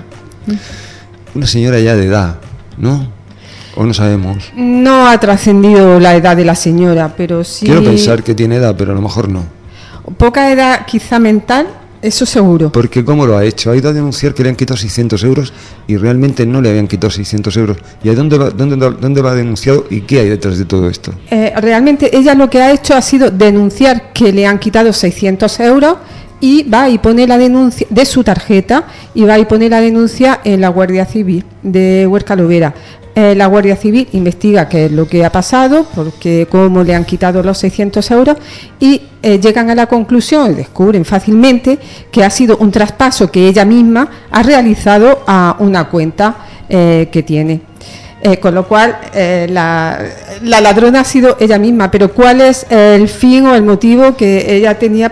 Una señora ya de edad, ¿no? ¿O no sabemos? No ha trascendido la edad de la señora, pero sí... Quiero pensar que tiene edad, pero a lo mejor no. Poca edad, quizá mental, eso seguro. Porque ¿cómo lo ha hecho? Ha ido a denunciar que le han quitado 600 euros y realmente no le habían quitado 600 euros. ¿Y a dónde va a denunciar y qué hay detrás de todo esto? Realmente ella lo que ha hecho ha sido denunciar que le han quitado 600 euros y va y pone la denuncia de su tarjeta, y va y pone la denuncia en la Guardia Civil de Huercalovera. La Guardia Civil investiga qué es lo que ha pasado, porque cómo le han quitado los 600 euros, y llegan a la conclusión, y descubren fácilmente, que ha sido un traspaso que ella misma ha realizado a una cuenta que tiene. Con lo cual, la ladrona ha sido ella misma. Pero ¿cuál es el fin o el motivo que ella tenía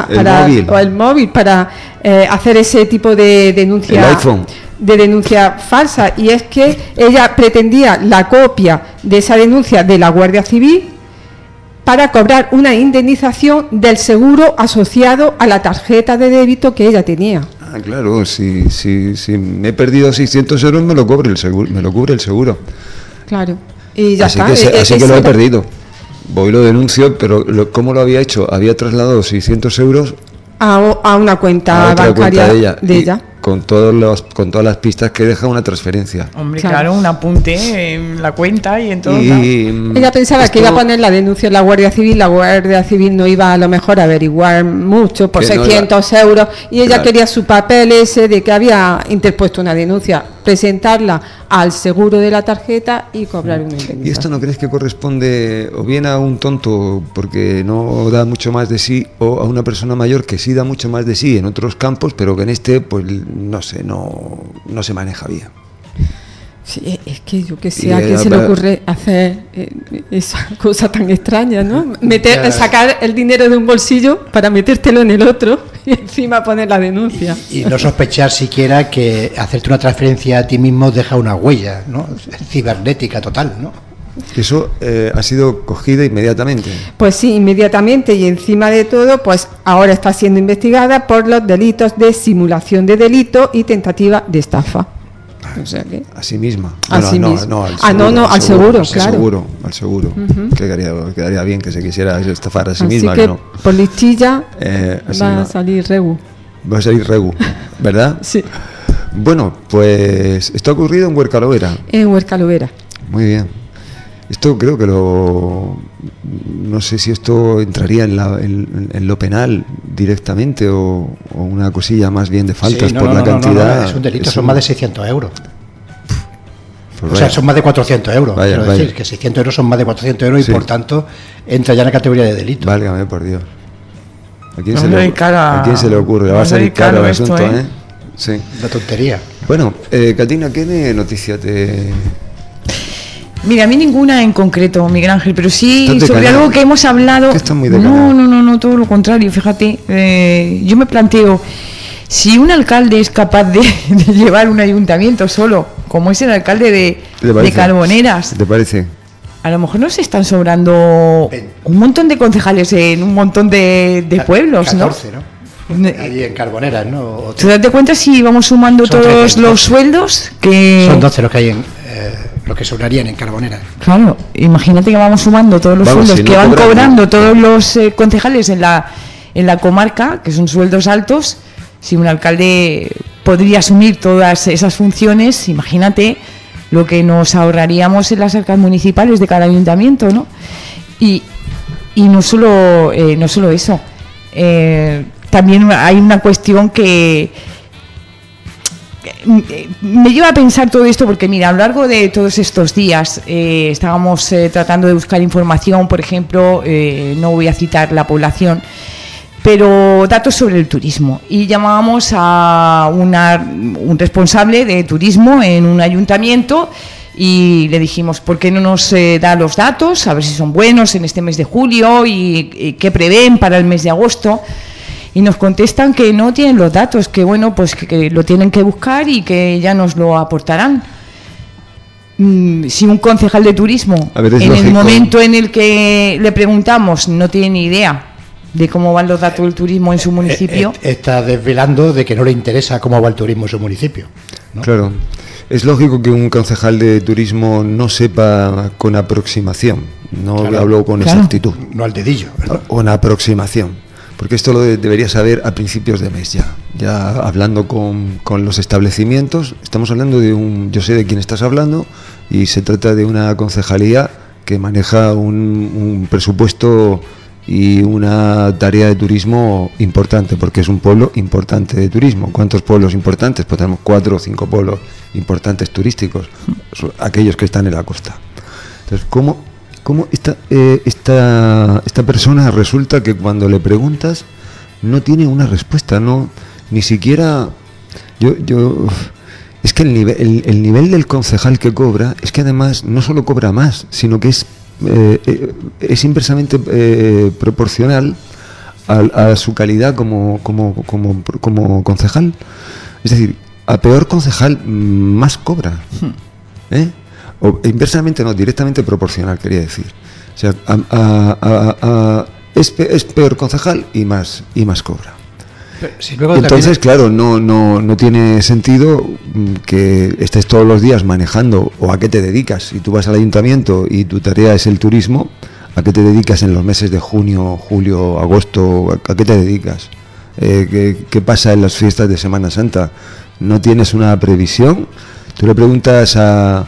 el móvil para hacer ese tipo de denuncia? El iPhone. De denuncia falsa, y es que ella pretendía la copia de esa denuncia de la Guardia Civil para cobrar una indemnización del seguro asociado a la tarjeta de débito que ella tenía. Ah, claro, si me he perdido 600 euros me lo cubre el seguro. Claro, y ya así está. Así que lo he perdido. Voy y lo denuncio, pero ¿cómo lo había hecho? Había trasladado 600 euros a una cuenta bancaria de ella. Con todas las pistas que deja una transferencia. Hombre, claro, un apunte en la cuenta y en todo. Ella pensaba que iba a poner la denuncia en la Guardia Civil. La Guardia Civil no iba a lo mejor a averiguar mucho por 600 euros, y ella quería su papel ese de que había interpuesto una denuncia, presentarla al seguro de la tarjeta y cobrar una indemnización. ¿Y esto no crees que corresponde o bien a un tonto porque no da mucho más de sí, o a una persona mayor que sí da mucho más de sí en otros campos, pero que en este, pues no sé, no se maneja bien? Sí, es que yo que sé, ¿a quién se le ocurre hacer esa cosa tan extraña, ¿no? Sacar el dinero de un bolsillo para metértelo en el otro y encima poner la denuncia. Y no sospechar siquiera que hacerte una transferencia a ti mismo deja una huella, ¿no? Cibernética total, ¿no? Eso ha sido cogida inmediatamente. Pues sí, inmediatamente, y encima de todo, pues ahora está siendo investigada por los delitos de simulación de delito y tentativa de estafa. O sea que... A sí misma. Al seguro, claro. Al seguro. Quedaría bien que se quisiera estafar a sí así misma. Que no. Por listilla va a salir regu. Va a salir regu, ¿verdad? Sí. Bueno, pues esto ha ocurrido en Huercalovera. En Huercalovera. Muy bien. Esto creo que no sé si esto entraría en lo penal directamente o una cosilla más bien de faltas por la cantidad. No, es un delito, son más de 600 euros. Pues o sea, son más de 400 euros. Vaya, quiero decir que 600 euros son más de 400 euros y por tanto entra ya en la categoría de delito. Válgame por Dios. ¿A quién, No se, ¿A quién se le ocurre? Va a salir caro el asunto, ¿eh? Sí. La tontería. Bueno, Catina, ¿qué noticia te...? Mira, a mí ninguna en concreto, Miguel Ángel, pero sí sobre canal. algo que hemos hablado. Estás muy de No, todo lo contrario, fíjate. Yo me planteo, si un alcalde es capaz de llevar un ayuntamiento solo, como es el alcalde de Carboneras, ¿Te parece? a lo mejor nos están sobrando un montón de concejales en un montón de pueblos, 14, ¿no? Allí en Carboneras, ¿no? ¿Te das cuenta si vamos sumando Son todos 13, los sueldos? Que son 12 los que hay los que sobrarían en Carboneras. Claro, imagínate que vamos sumando todos los sueldos si que no van cobran, cobrando todos los concejales en la comarca, que son sueldos altos. Si un alcalde podría asumir todas esas funciones, imagínate lo que nos ahorraríamos en las arcas municipales de cada ayuntamiento, ¿no? Y no solo eso. También hay una cuestión que me lleva a pensar todo esto, porque mira, a lo largo de todos estos días estábamos tratando de buscar información, por ejemplo, no voy a citar la población, pero datos sobre el turismo, y llamábamos a un responsable de turismo en un ayuntamiento y le dijimos, ¿por qué no nos da los datos? A ver si son buenos en este mes de julio y qué prevén para el mes de agosto. Y nos contestan que no tienen los datos, que bueno, pues que lo tienen que buscar y que ya nos lo aportarán. Si un concejal de turismo, en el momento en el que le preguntamos, no tiene ni idea de cómo van los datos del turismo en su municipio, está desvelando de que no le interesa cómo va el turismo en su municipio, ¿no? Claro. Es lógico que un concejal de turismo no sepa con aproximación, no hablo con exactitud. No al dedillo, ¿verdad? Con aproximación. Porque esto lo debería saber a principios de mes ya hablando con los establecimientos. Estamos hablando yo sé de quién estás hablando, y se trata de una concejalía que maneja un presupuesto y una tarea de turismo importante, porque es un pueblo importante de turismo. ¿Cuántos pueblos importantes? Pues tenemos 4 o 5 pueblos importantes turísticos, aquellos que están en la costa. Entonces, ¿cómo esta persona resulta que cuando le preguntas no tiene una respuesta, ni siquiera es que el nivel del concejal que cobra es que además no solo cobra más, sino que es inversamente proporcional a su calidad como concejal. Es decir, a peor concejal más cobra, o inversamente no, directamente proporcional, quería decir. O sea, es peor concejal y más cobra. Si luego entonces, también... claro, no tiene sentido que estés todos los días manejando, o a qué te dedicas. Si tú vas al ayuntamiento y tu tarea es el turismo, ¿a qué te dedicas en los meses de junio, julio, agosto? ¿A qué te dedicas? ¿Qué pasa en las fiestas de Semana Santa? ¿No tienes una previsión? Tú le preguntas a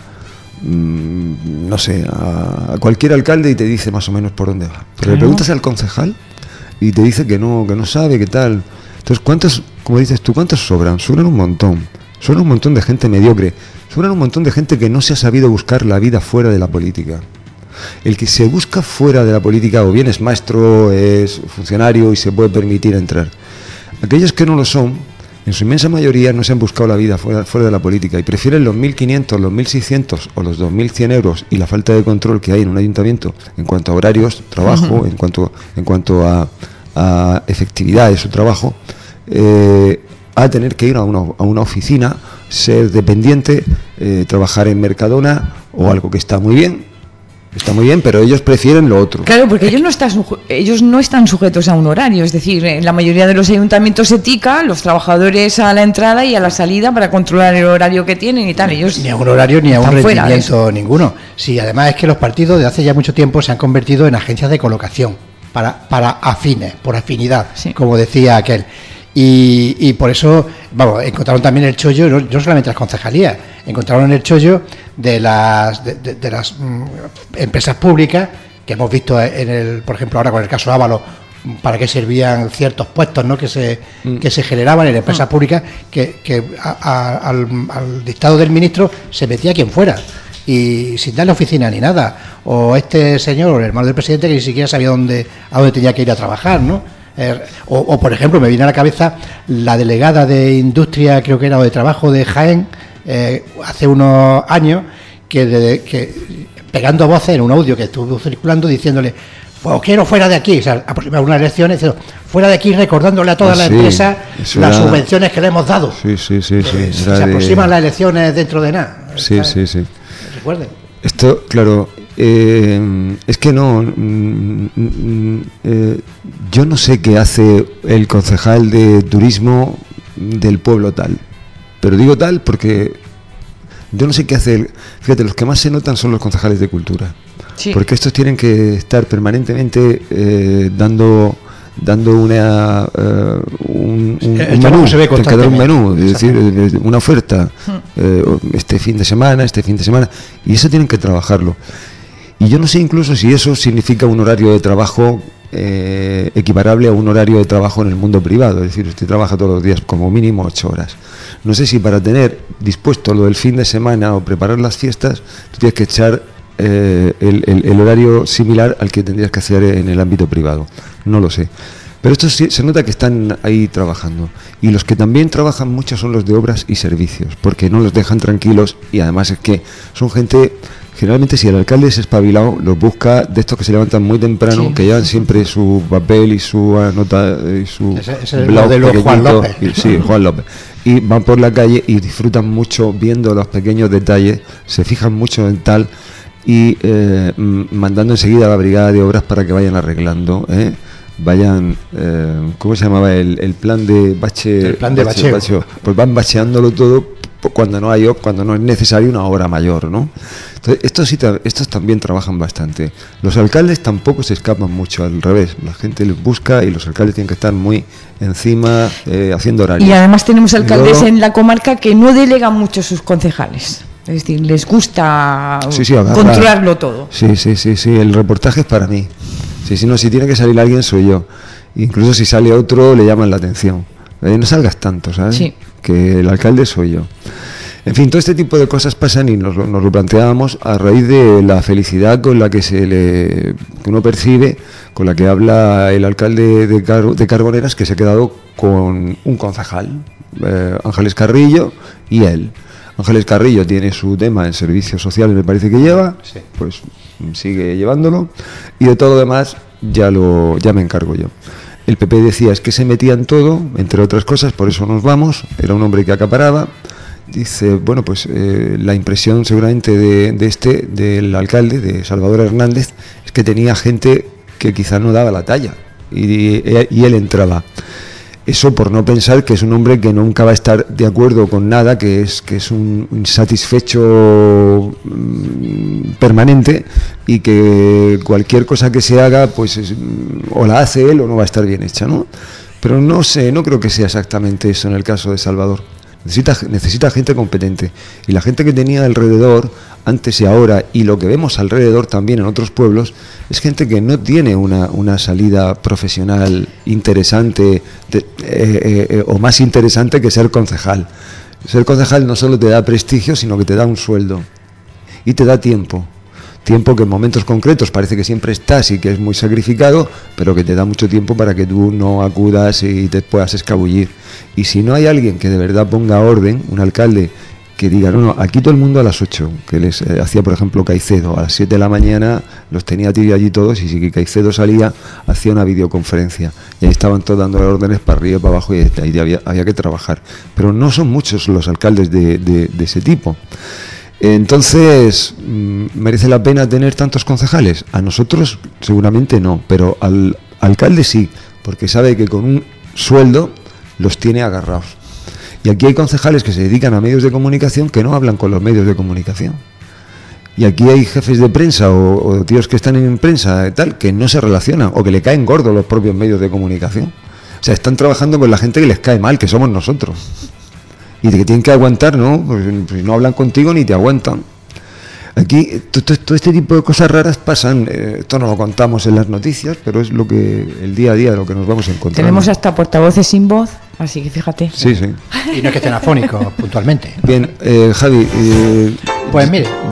cualquier alcalde y te dice más o menos por dónde va. Pero le preguntas al concejal y te dice que no sabe, qué tal. Entonces, como dices tú, ¿cuántos sobran? Sobran un montón. Sobran un montón de gente mediocre. Sobran un montón de gente que no se ha sabido buscar la vida fuera de la política. El que se busca fuera de la política, o bien es maestro, es funcionario y se puede permitir entrar. Aquellos que no lo son, en su inmensa mayoría no se han buscado la vida fuera de la política y prefieren los 1.500, los 1.600 o los 2.100 euros y la falta de control que hay en un ayuntamiento en cuanto a horarios, trabajo, en cuanto a efectividad de su trabajo, a tener que ir a una oficina, ser dependiente, trabajar en Mercadona o algo que está muy bien. Está muy bien, pero ellos prefieren lo otro. Claro, porque ellos no están sujetos a un horario. Es decir, en la mayoría de los ayuntamientos se tica los trabajadores a la entrada y a la salida para controlar el horario que tienen y tal. Ellos ni a un horario ni a un rendimiento ninguno. Sí, además es que los partidos de hace ya mucho tiempo se han convertido en agencias de colocación para afines, por afinidad, como decía aquel. Y por eso, vamos, encontraron también el chollo, no solamente las concejalías, encontraron el chollo de las empresas públicas que hemos visto por ejemplo, ahora con el caso Ábalos, para qué servían ciertos puestos, ¿no?, que se generaban en empresas públicas, que al dictado del ministro se metía quien fuera. y sin darle oficina ni nada. O este señor, el hermano del presidente, que ni siquiera sabía a dónde tenía que ir a trabajar, ¿no? O por ejemplo, me viene a la cabeza la delegada de Industria, creo que era, o de Trabajo de Jaén, hace unos años, que pegando voces en un audio que estuvo circulando diciéndole: pues quiero fuera de aquí, o sea, aproximadamente unas elecciones, fuera de aquí, recordándole a todas las empresas las subvenciones que le hemos dado. Sí. Se aproximan las elecciones dentro de nada. Sí. Recuerden. Esto, claro, es que no. Yo no sé qué hace el concejal de turismo del pueblo tal, pero digo tal porque yo no sé qué hace. Fíjate, los que más se notan son los concejales de cultura. Sí. Porque estos tienen que estar permanentemente dando un menú, tienen que dar un menú, es decir, una oferta, este fin de semana, y eso tienen que trabajarlo. Y yo no sé incluso si eso significa un horario de trabajo equiparable a un horario de trabajo en el mundo privado, es decir, usted trabaja todos los días como mínimo 8 horas. No sé si para tener dispuesto lo del fin de semana o preparar las fiestas, tú tienes que echar el horario similar al que tendrías que hacer en el ámbito privado. No lo sé. Pero esto sí, se nota que están ahí trabajando. Y los que también trabajan mucho son los de obras y servicios, porque no los dejan tranquilos, y además es que son gente, generalmente si el alcalde es espabilado, los busca de estos que se levantan muy temprano, sí, que llevan siempre su papel y su nota y su blog de los Juan López. Sí, Juan López. Y van por la calle y disfrutan mucho viendo los pequeños detalles, se fijan mucho en tal, y mandando enseguida a la brigada de obras para que vayan arreglando, vayan, ¿cómo se llamaba? El plan de bache. El plan de bacheo. Pues van bacheándolo todo cuando no es necesario una obra mayor, ¿no? Entonces estos también trabajan bastante. Los alcaldes tampoco se escapan mucho, al revés, la gente les busca y los alcaldes tienen que estar muy encima, haciendo horarios. Y además tenemos alcaldes en la comarca que no delegan mucho sus concejales. Es decir, les gusta controlarlo todo. Sí, el reportaje es para mí. Si tiene que salir alguien soy yo. Incluso si sale otro le llaman la atención. No salgas tanto, ¿sabes? Sí. Que el alcalde soy yo. En fin, todo este tipo de cosas pasan y nos lo planteábamos a raíz de la felicidad con la que uno percibe, con la que habla el alcalde de Carboneras, que se ha quedado con un concejal, Ángeles Carrillo, y él. Ángeles Carrillo tiene su tema en servicios sociales, me parece que lleva, sí, pues sigue llevándolo, y de todo lo demás ya me encargo yo. El PP decía, es que se metía en todo, entre otras cosas, por eso nos vamos, era un hombre que acaparaba. Dice, bueno, pues la impresión seguramente del alcalde, de Salvador Hernández, es que tenía gente que quizás no daba la talla, y él entraba. Eso por no pensar que es un hombre que nunca va a estar de acuerdo con nada, que es un insatisfecho permanente, y que cualquier cosa que se haga, pues o la hace él o no va a estar bien hecha, ¿no? Pero no creo que sea exactamente eso en el caso de Salvador. Necesita gente competente, y la gente que tenía alrededor antes y ahora, y lo que vemos alrededor también en otros pueblos, es gente que no tiene una salida profesional interesante o más interesante que ser concejal. Ser concejal no solo te da prestigio, sino que te da un sueldo y te da tiempo que en momentos concretos parece que siempre estás y que es muy sacrificado, pero que te da mucho tiempo para que tú no acudas y te puedas escabullir. Y si no hay alguien que de verdad ponga orden, un alcalde que diga, no, aquí todo el mundo a las 8, que les hacía, por ejemplo, Caicedo, a las 7 de la mañana los tenía allí todos, y si Caicedo salía, hacía una videoconferencia, y ahí estaban todos dando órdenes para arriba y para abajo, y ahí había que trabajar. Pero no son muchos los alcaldes de ese tipo. Entonces, ¿merece la pena tener tantos concejales? A nosotros seguramente no, pero al alcalde sí, porque sabe que con un sueldo los tiene agarrados. Y aquí hay concejales que se dedican a medios de comunicación que no hablan con los medios de comunicación. Y aquí hay jefes de prensa o tíos que están en prensa tal, que no se relacionan, o que le caen gordos los propios medios de comunicación. O sea, están trabajando con la gente que les cae mal, que somos nosotros. Y de que tienen que aguantar, ¿no? Pues no hablan contigo ni te aguantan. Aquí todo este tipo de cosas raras pasan. Esto no lo contamos en las noticias, pero es el día a día, lo que nos vamos a encontrar. Tenemos hasta portavoces sin voz, así que fíjate. Sí. Y no es que estén afónicos puntualmente. Bien, Javi. Pues mire,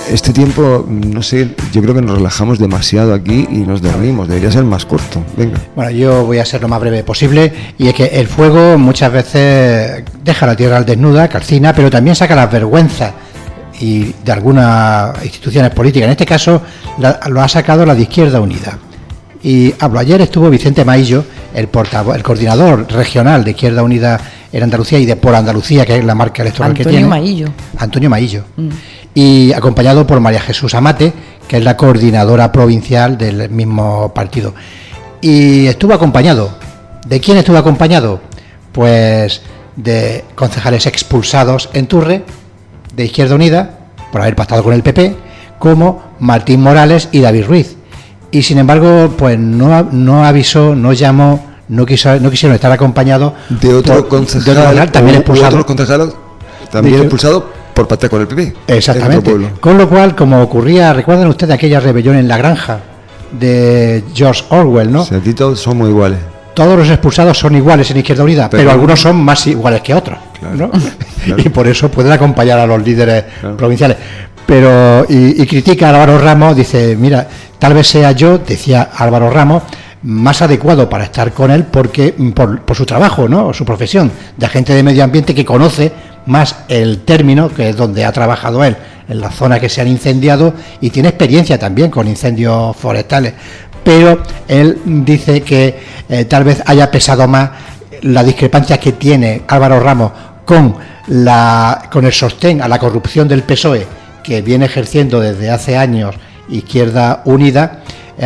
este tiempo, no sé, yo creo que nos relajamos demasiado aquí y nos dormimos, debería ser más corto. Venga. Bueno, yo voy a ser lo más breve posible, y es que el fuego muchas veces deja la tierra al desnuda, calcina, pero también saca las vergüenzas y de algunas instituciones políticas. En este caso lo ha sacado la de Izquierda Unida. Y hablo, ayer estuvo Vicente Maillo, el coordinador regional de Izquierda Unida en Andalucía y de Por Andalucía, que es la marca electoral que tiene. Antonio Maillo. Y acompañado por María Jesús Amate, que es la coordinadora provincial del mismo partido. Y estuvo acompañado. ¿De quién estuvo acompañado? Pues de concejales expulsados en Turre, de Izquierda Unida, por haber pactado con el PP, como Martín Morales y David Ruiz. Y sin embargo, pues no avisó, no llamó, no quisieron estar acompañados de otro concejal, también expulsado. Otro concejal también expulsado por pactar con el PP. Exactamente. Con lo cual, como ocurría, recuerdan ustedes aquella rebelión en La Granja de George Orwell, ¿no? Si aquí todos somos iguales. Todos los expulsados son iguales en Izquierda Unida, pero algunos son más iguales que otros, ¿no? Claro. Y por eso pueden acompañar a los líderes provinciales. Pero y critica a Álvaro Ramos, dice, mira, tal vez sea yo, decía Álvaro Ramos, más adecuado para estar con él porque por su trabajo, ¿no? O su profesión de agente de medio ambiente, que conoce más el término, que es donde ha trabajado él, en las zonas que se han incendiado, y tiene experiencia también con incendios forestales. Pero él dice que tal vez haya pesado más la discrepancia que tiene Álvaro Ramos con el sostén a la corrupción del PSOE, que viene ejerciendo desde hace años Izquierda Unida,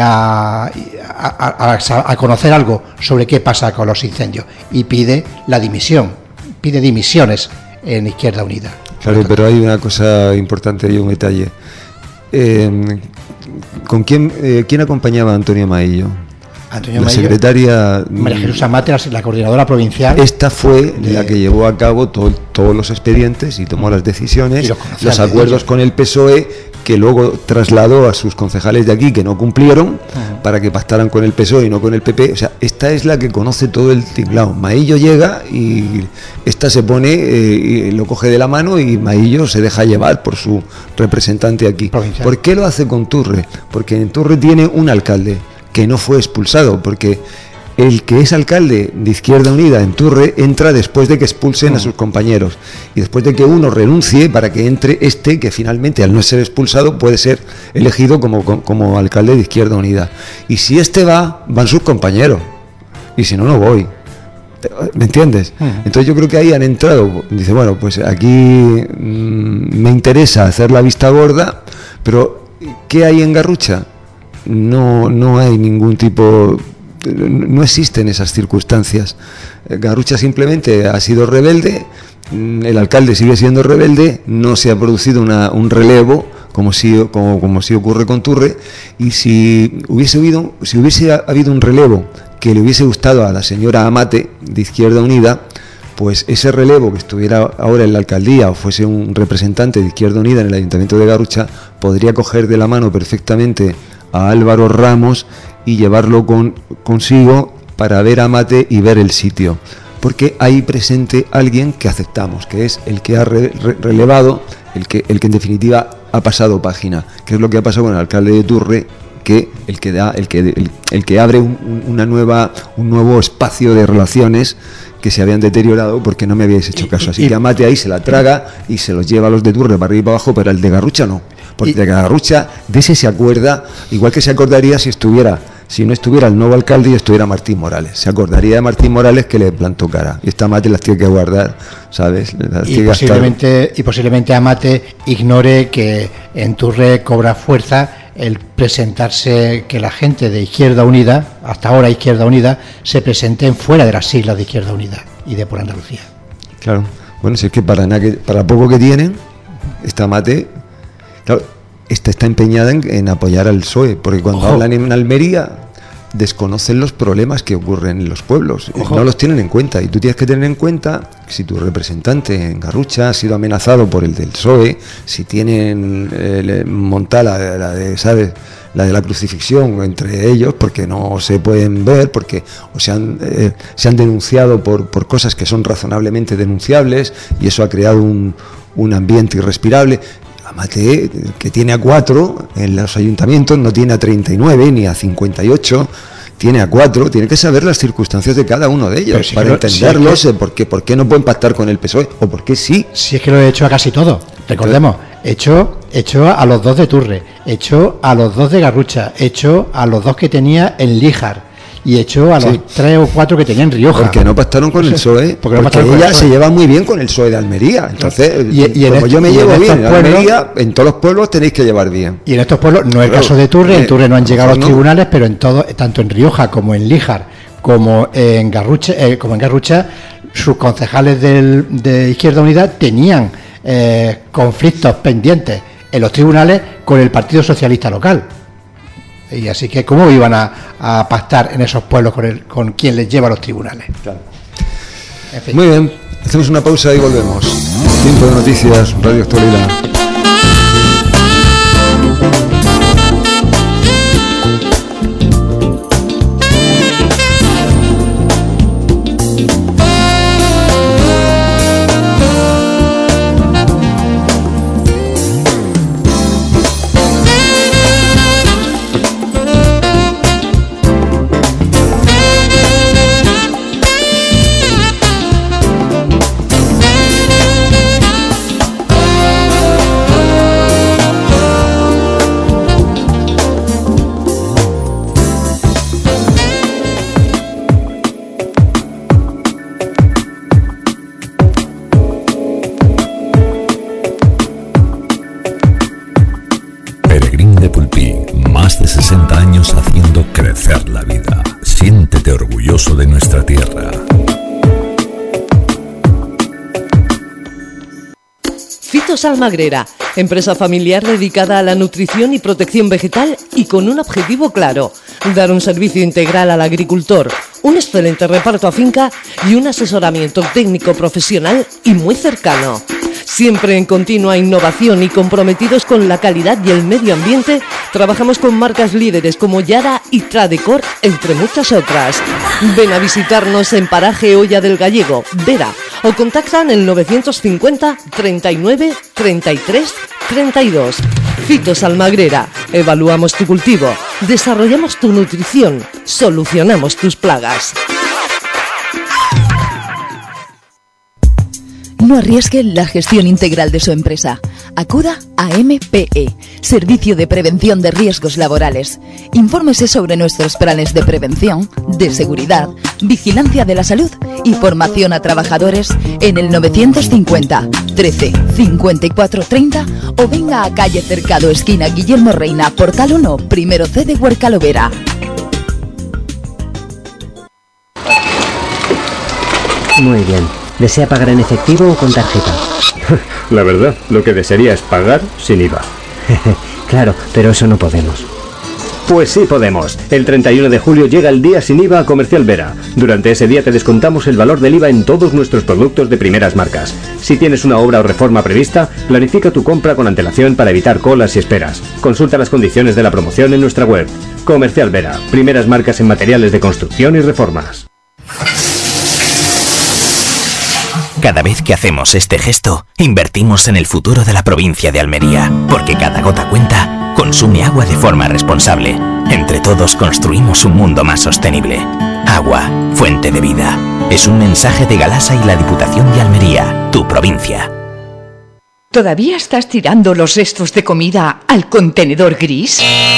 a conocer algo sobre qué pasa con los incendios, y pide dimisiones en Izquierda Unida. Claro, pero hay una cosa importante y un detalle. ¿Con quién acompañaba a Antonio Maillo? Antonio la Maillo, secretaria María Jesús Amate, la coordinadora provincial. Esta fue la que llevó a cabo todos los expedientes y tomó las decisiones, los acuerdos con el PSOE, que luego trasladó a sus concejales de aquí que no cumplieron para que pactaran con el PSOE y no con el PP. O sea, esta es la que conoce todo el tinglao. Maillo llega y esta se pone, lo coge de la mano, y Maillo se deja llevar por su representante aquí. Provincial. ¿Por qué lo hace con Turre? Porque en Turre tiene un alcalde que no fue expulsado, porque el que es alcalde de Izquierda Unida en Turre entra después de que expulsen a sus compañeros, y después de que uno renuncie para que entre este, que finalmente, al no ser expulsado, puede ser elegido como alcalde de Izquierda Unida. Y si este van sus compañeros, y si no, no voy. ¿Me entiendes? Entonces yo creo que ahí han entrado. Dice, bueno, pues aquí me interesa hacer la vista gorda, pero ¿qué hay en Garrucha? No hay ningún tipo, no existen esas circunstancias. Garrucha simplemente ha sido rebelde, el alcalde sigue siendo rebelde, no se ha producido un relevo como sí ocurre con Turre, y si hubiese habido un relevo que le hubiese gustado a la señora Amate de Izquierda Unida, pues ese relevo que estuviera ahora en la alcaldía o fuese un representante de Izquierda Unida en el Ayuntamiento de Garrucha, podría coger de la mano perfectamente a Álvaro Ramos y llevarlo consigo para ver a Amate y ver el sitio, porque hay presente alguien que aceptamos, que es el que ha relevado, el que en definitiva ha pasado página, que es lo que ha pasado con el alcalde de Turre, que el que abre un nuevo espacio de relaciones que se habían deteriorado porque no me habíais hecho caso. Así que Amate ahí se la traga y se los lleva a los de Turre para arriba y para abajo, pero el de Garrucha no. Porque de Garrucha, de ese se acuerda, igual que se acordaría si no estuviera el nuevo alcalde y estuviera Martín Morales. Se acordaría de Martín Morales, que le plantó cara. Y esta Amate las tiene que guardar, ¿sabes? Y posiblemente Amate ignore que en Turre cobra fuerza el presentarse, que la gente de Izquierda Unida, hasta ahora Izquierda Unida, se presenten fuera de las siglas de Izquierda Unida y de Por Andalucía. Claro. Bueno, si es que para poco que tienen, esta Amate, claro, esta está empeñada en apoyar al PSOE, porque cuando hablan en Almería desconocen los problemas que ocurren en los pueblos. No los tienen en cuenta, y tú tienes que tener en cuenta si tu representante en Garrucha ha sido amenazado por el del PSOE, si tienen montada la de la crucifixión entre ellos, porque no se pueden ver, porque se han denunciado por cosas que son razonablemente denunciables, y eso ha creado un ambiente irrespirable. Amate, que tiene a 4 en los ayuntamientos, no tiene a 39 ni a 58, tiene a 4, tiene que saber las circunstancias de cada uno de ellos para entenderlos, si es que, por qué no pueden pactar con el PSOE, o por qué sí. Si es que lo he hecho a casi todo, recordemos, he hecho a los 2 de Turre, he hecho a los 2 de Garrucha, he hecho a los 2 que tenía en Líjar, y hecho a los 3 o 4 que tenía en Rioja. Porque no pactaron con el PSOE, porque ella se lleva muy bien con el PSOE de Almería. Entonces, como yo me llevo bien en Almería, en todos los pueblos tenéis que llevar bien. Y en estos pueblos, no es el caso de Turre, en Turre no han llegado a los tribunales, pero en todo, tanto en Rioja como en Líjar, como en Garrucha, sus concejales de Izquierda Unida tenían conflictos pendientes en los tribunales con el Partido Socialista local. Y así que, ¿cómo iban a pactar en esos pueblos con quien les lleva a los tribunales? Claro. En fin. Muy bien, hacemos una pausa y volvemos. Tiempo de noticias, Radio Actualidad. Haciendo crecer la vida. Siéntete orgulloso de nuestra tierra. Fitos Almagrera, empresa familiar dedicada a la nutrición y protección vegetal y con un objetivo claro: dar un servicio integral al agricultor, un excelente reparto a finca y un asesoramiento técnico profesional y muy cercano. Siempre en continua innovación y comprometidos con la calidad y el medio ambiente, trabajamos con marcas líderes como Yara y Tradecor, entre muchas otras. Ven a visitarnos en Paraje Olla del Gallego, Vera, o contactan el 950 39 33 32. Fitos Almagrera, evaluamos tu cultivo, desarrollamos tu nutrición, solucionamos tus plagas. No arriesgue la gestión integral de su empresa. Acuda a MPE, Servicio de Prevención de Riesgos Laborales. Infórmese sobre nuestros planes de prevención, de seguridad, vigilancia de la salud y formación a trabajadores en el 950 13 54 30 o venga a calle Cercado, esquina Guillermo Reina, Portal 1, primero C de Huercalovera. Muy bien. ¿Desea pagar en efectivo o con tarjeta? La verdad, lo que desearía es pagar sin IVA. Claro, pero eso no podemos. Pues sí podemos. El 31 de julio llega el día sin IVA a Comercial Vera. Durante ese día te descontamos el valor del IVA en todos nuestros productos de primeras marcas. Si tienes una obra o reforma prevista, planifica tu compra con antelación para evitar colas y esperas. Consulta las condiciones de la promoción en nuestra web. Comercial Vera, primeras marcas en materiales de construcción y reformas. Cada vez que hacemos este gesto, invertimos en el futuro de la provincia de Almería, porque cada gota cuenta, consume agua de forma responsable. Entre todos construimos un mundo más sostenible. Agua, fuente de vida. Es un mensaje de Galasa y la Diputación de Almería, tu provincia. ¿Todavía estás tirando los restos de comida al contenedor gris?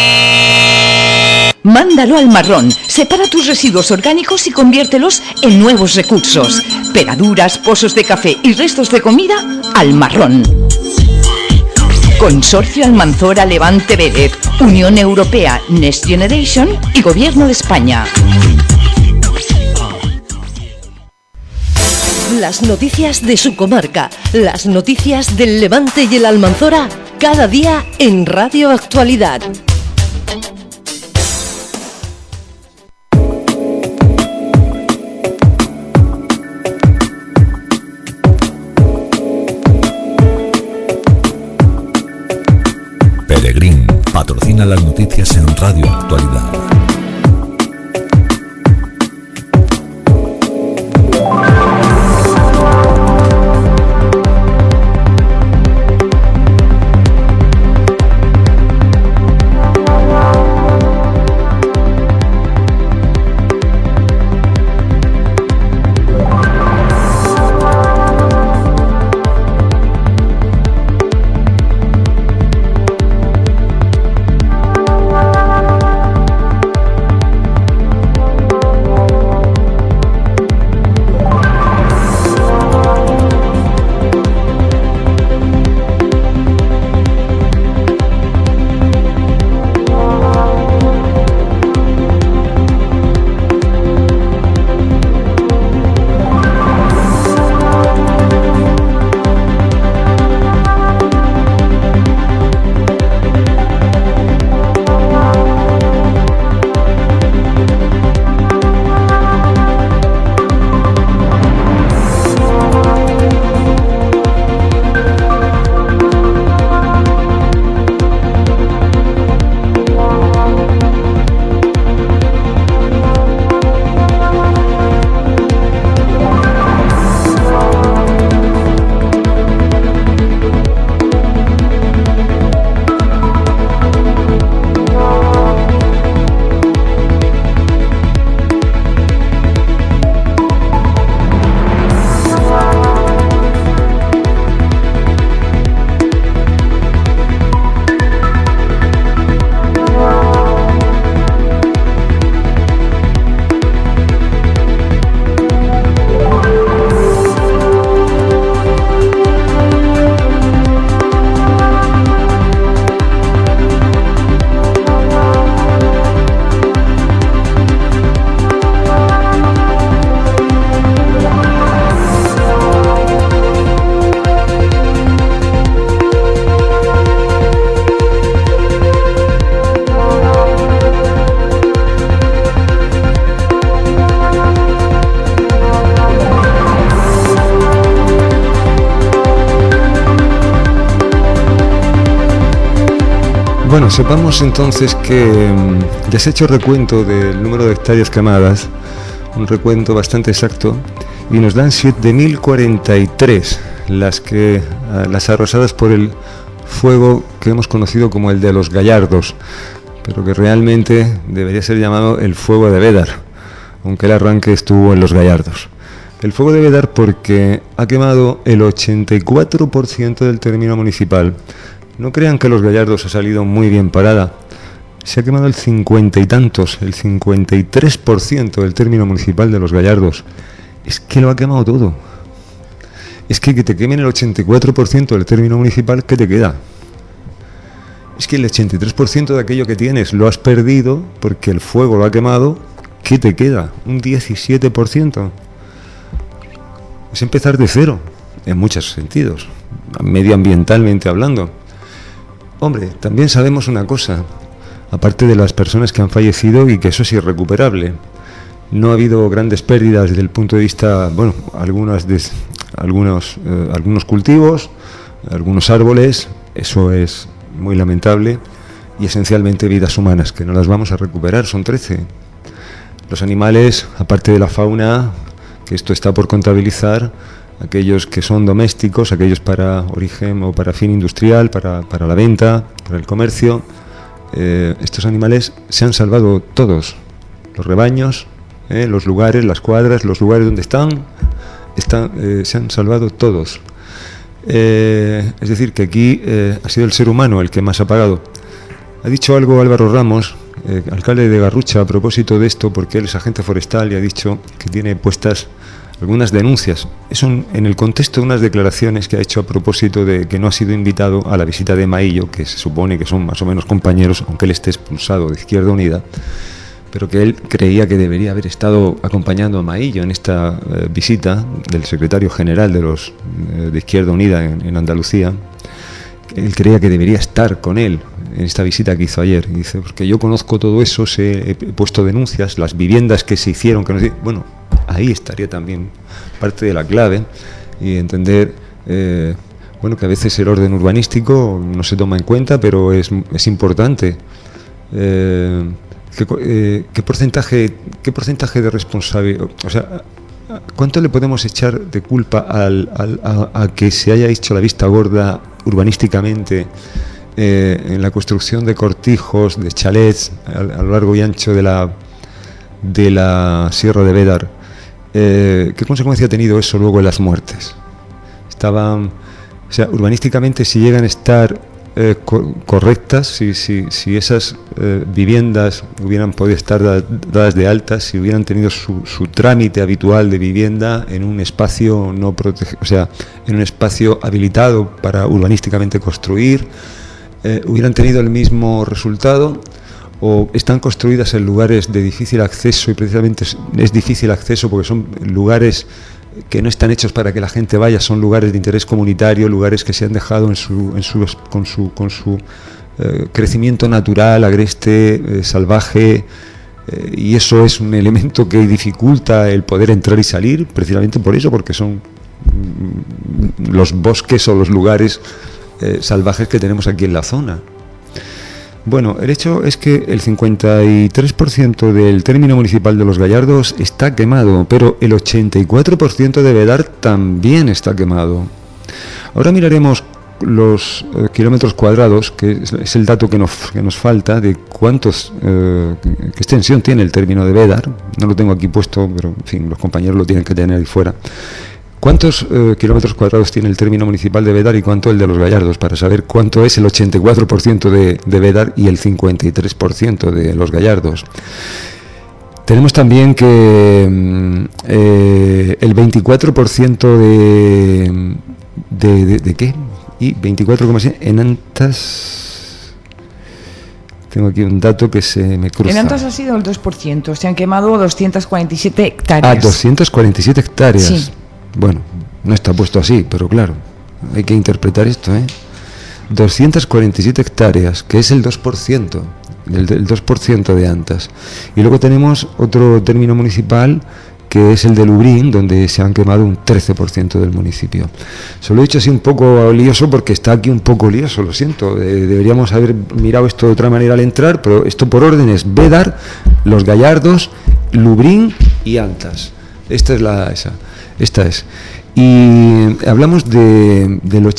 Mándalo al marrón. Separa tus residuos orgánicos y conviértelos en nuevos recursos. Pegaduras, pozos de café y restos de comida al marrón. Consorcio Almanzora Levante Vélez, Unión Europea, Next Generation y Gobierno de España. Las noticias de su comarca, las noticias del Levante y el Almanzora, cada día en Radio Actualidad. Peregrín patrocina las noticias en Radio Actualidad. Bueno, sepamos entonces que ya se ha hecho recuento del número de hectáreas quemadas, un recuento bastante exacto, y nos dan 7.043 las arrasadas por el fuego que hemos conocido como el de los Gallardos, pero que realmente debería ser llamado el fuego de Bédar, aunque el arranque estuvo en los Gallardos. El fuego de Bédar porque ha quemado el 84% del término municipal. No crean que los Gallardos ha salido muy bien parada. Se ha quemado el 50 y tantos, el 53% del término municipal de los Gallardos. Es que lo ha quemado todo. Es que te quemen el 84% del término municipal, ¿qué te queda? Es que el 83% de aquello que tienes lo has perdido porque el fuego lo ha quemado, ¿qué te queda? Un 17%. Es empezar de cero, en muchos sentidos, medioambientalmente hablando. Hombre, también sabemos una cosa, aparte de las personas que han fallecido y que eso es irrecuperable. No ha habido grandes pérdidas desde el punto de vista, bueno, algunos cultivos, algunos árboles, eso es muy lamentable, y esencialmente vidas humanas, que no las vamos a recuperar, son 13. Los animales, aparte de la fauna, que esto está por contabilizar, aquellos que son domésticos, aquellos para origen o para fin industrial, para la venta, para el comercio, estos animales se han salvado todos, los rebaños, los lugares, las cuadras, los lugares donde están se han salvado todos. Es decir, que aquí ha sido el ser humano el que más ha pagado. Ha dicho algo Álvaro Ramos, alcalde de Garrucha, a propósito de esto, porque él es agente forestal y ha dicho que tiene puestas algunas denuncias. Eso en el contexto de unas declaraciones que ha hecho a propósito de que no ha sido invitado a la visita de Maillo, que se supone que son más o menos compañeros, aunque él esté expulsado de Izquierda Unida, pero que él creía que debería haber estado acompañando a Maillo en esta visita del secretario general de Izquierda Unida en Andalucía. Él creía que debería estar con él en esta visita que hizo ayer. Y dice, porque yo conozco todo eso, he puesto denuncias, las viviendas que se hicieron, bueno, ahí estaría también parte de la clave, y entender bueno, que a veces el orden urbanístico no se toma en cuenta, pero es importante. ¿Qué porcentaje de responsabilidad, o sea, cuánto le podemos echar de culpa a que se haya hecho la vista gorda urbanísticamente en la construcción de cortijos, de chalets a lo largo y ancho de la Sierra de Bédar? ¿Qué consecuencia ha tenido eso luego en las muertes? Urbanísticamente, si llegan a estar correctas, si esas viviendas hubieran podido estar dadas de alta, si hubieran tenido su trámite habitual de vivienda en un espacio no protegido, o sea, en un espacio habilitado para urbanísticamente construir, hubieran tenido el mismo resultado, o están construidas en lugares de difícil acceso, y precisamente es difícil acceso porque son lugares que no están hechos para que la gente vaya, son lugares de interés comunitario, lugares que se han dejado con su crecimiento natural, agreste, salvaje, y eso es un elemento que dificulta el poder entrar y salir, precisamente por eso, porque son los bosques o los lugares salvajes que tenemos aquí en la zona. Bueno, el hecho es que el 53% del término municipal de los Gallardos está quemado, pero el 84% de Bédar también está quemado. Ahora miraremos los kilómetros cuadrados, que es el dato que nos falta, de qué extensión tiene el término de Bédar. No lo tengo aquí puesto, pero en fin, los compañeros lo tienen que tener ahí fuera. ¿Cuántos kilómetros cuadrados tiene el término municipal de Bédar y cuánto el de los Gallardos? Para saber cuánto es el 84% de Bédar y el 53% de los Gallardos. Tenemos también que el 24% ¿de qué? Y 24,6 en Antas. Tengo aquí un dato que se me cruza. En Antas ha sido el 2%, se han quemado 247 hectáreas. 247 hectáreas. Sí. Bueno, no está puesto así, pero claro, hay que interpretar esto, 247 hectáreas, que es el 2%, el 2% de Antas. Y luego tenemos otro término municipal que es el de Lubrín, donde se han quemado un 13% del municipio. Se lo he dicho así un poco lioso porque está aquí un poco lioso, lo siento. Deberíamos haber mirado esto de otra manera al entrar, pero esto por orden es Bédar, Los Gallardos, Lubrín y Antas. Esta es. Y hablamos del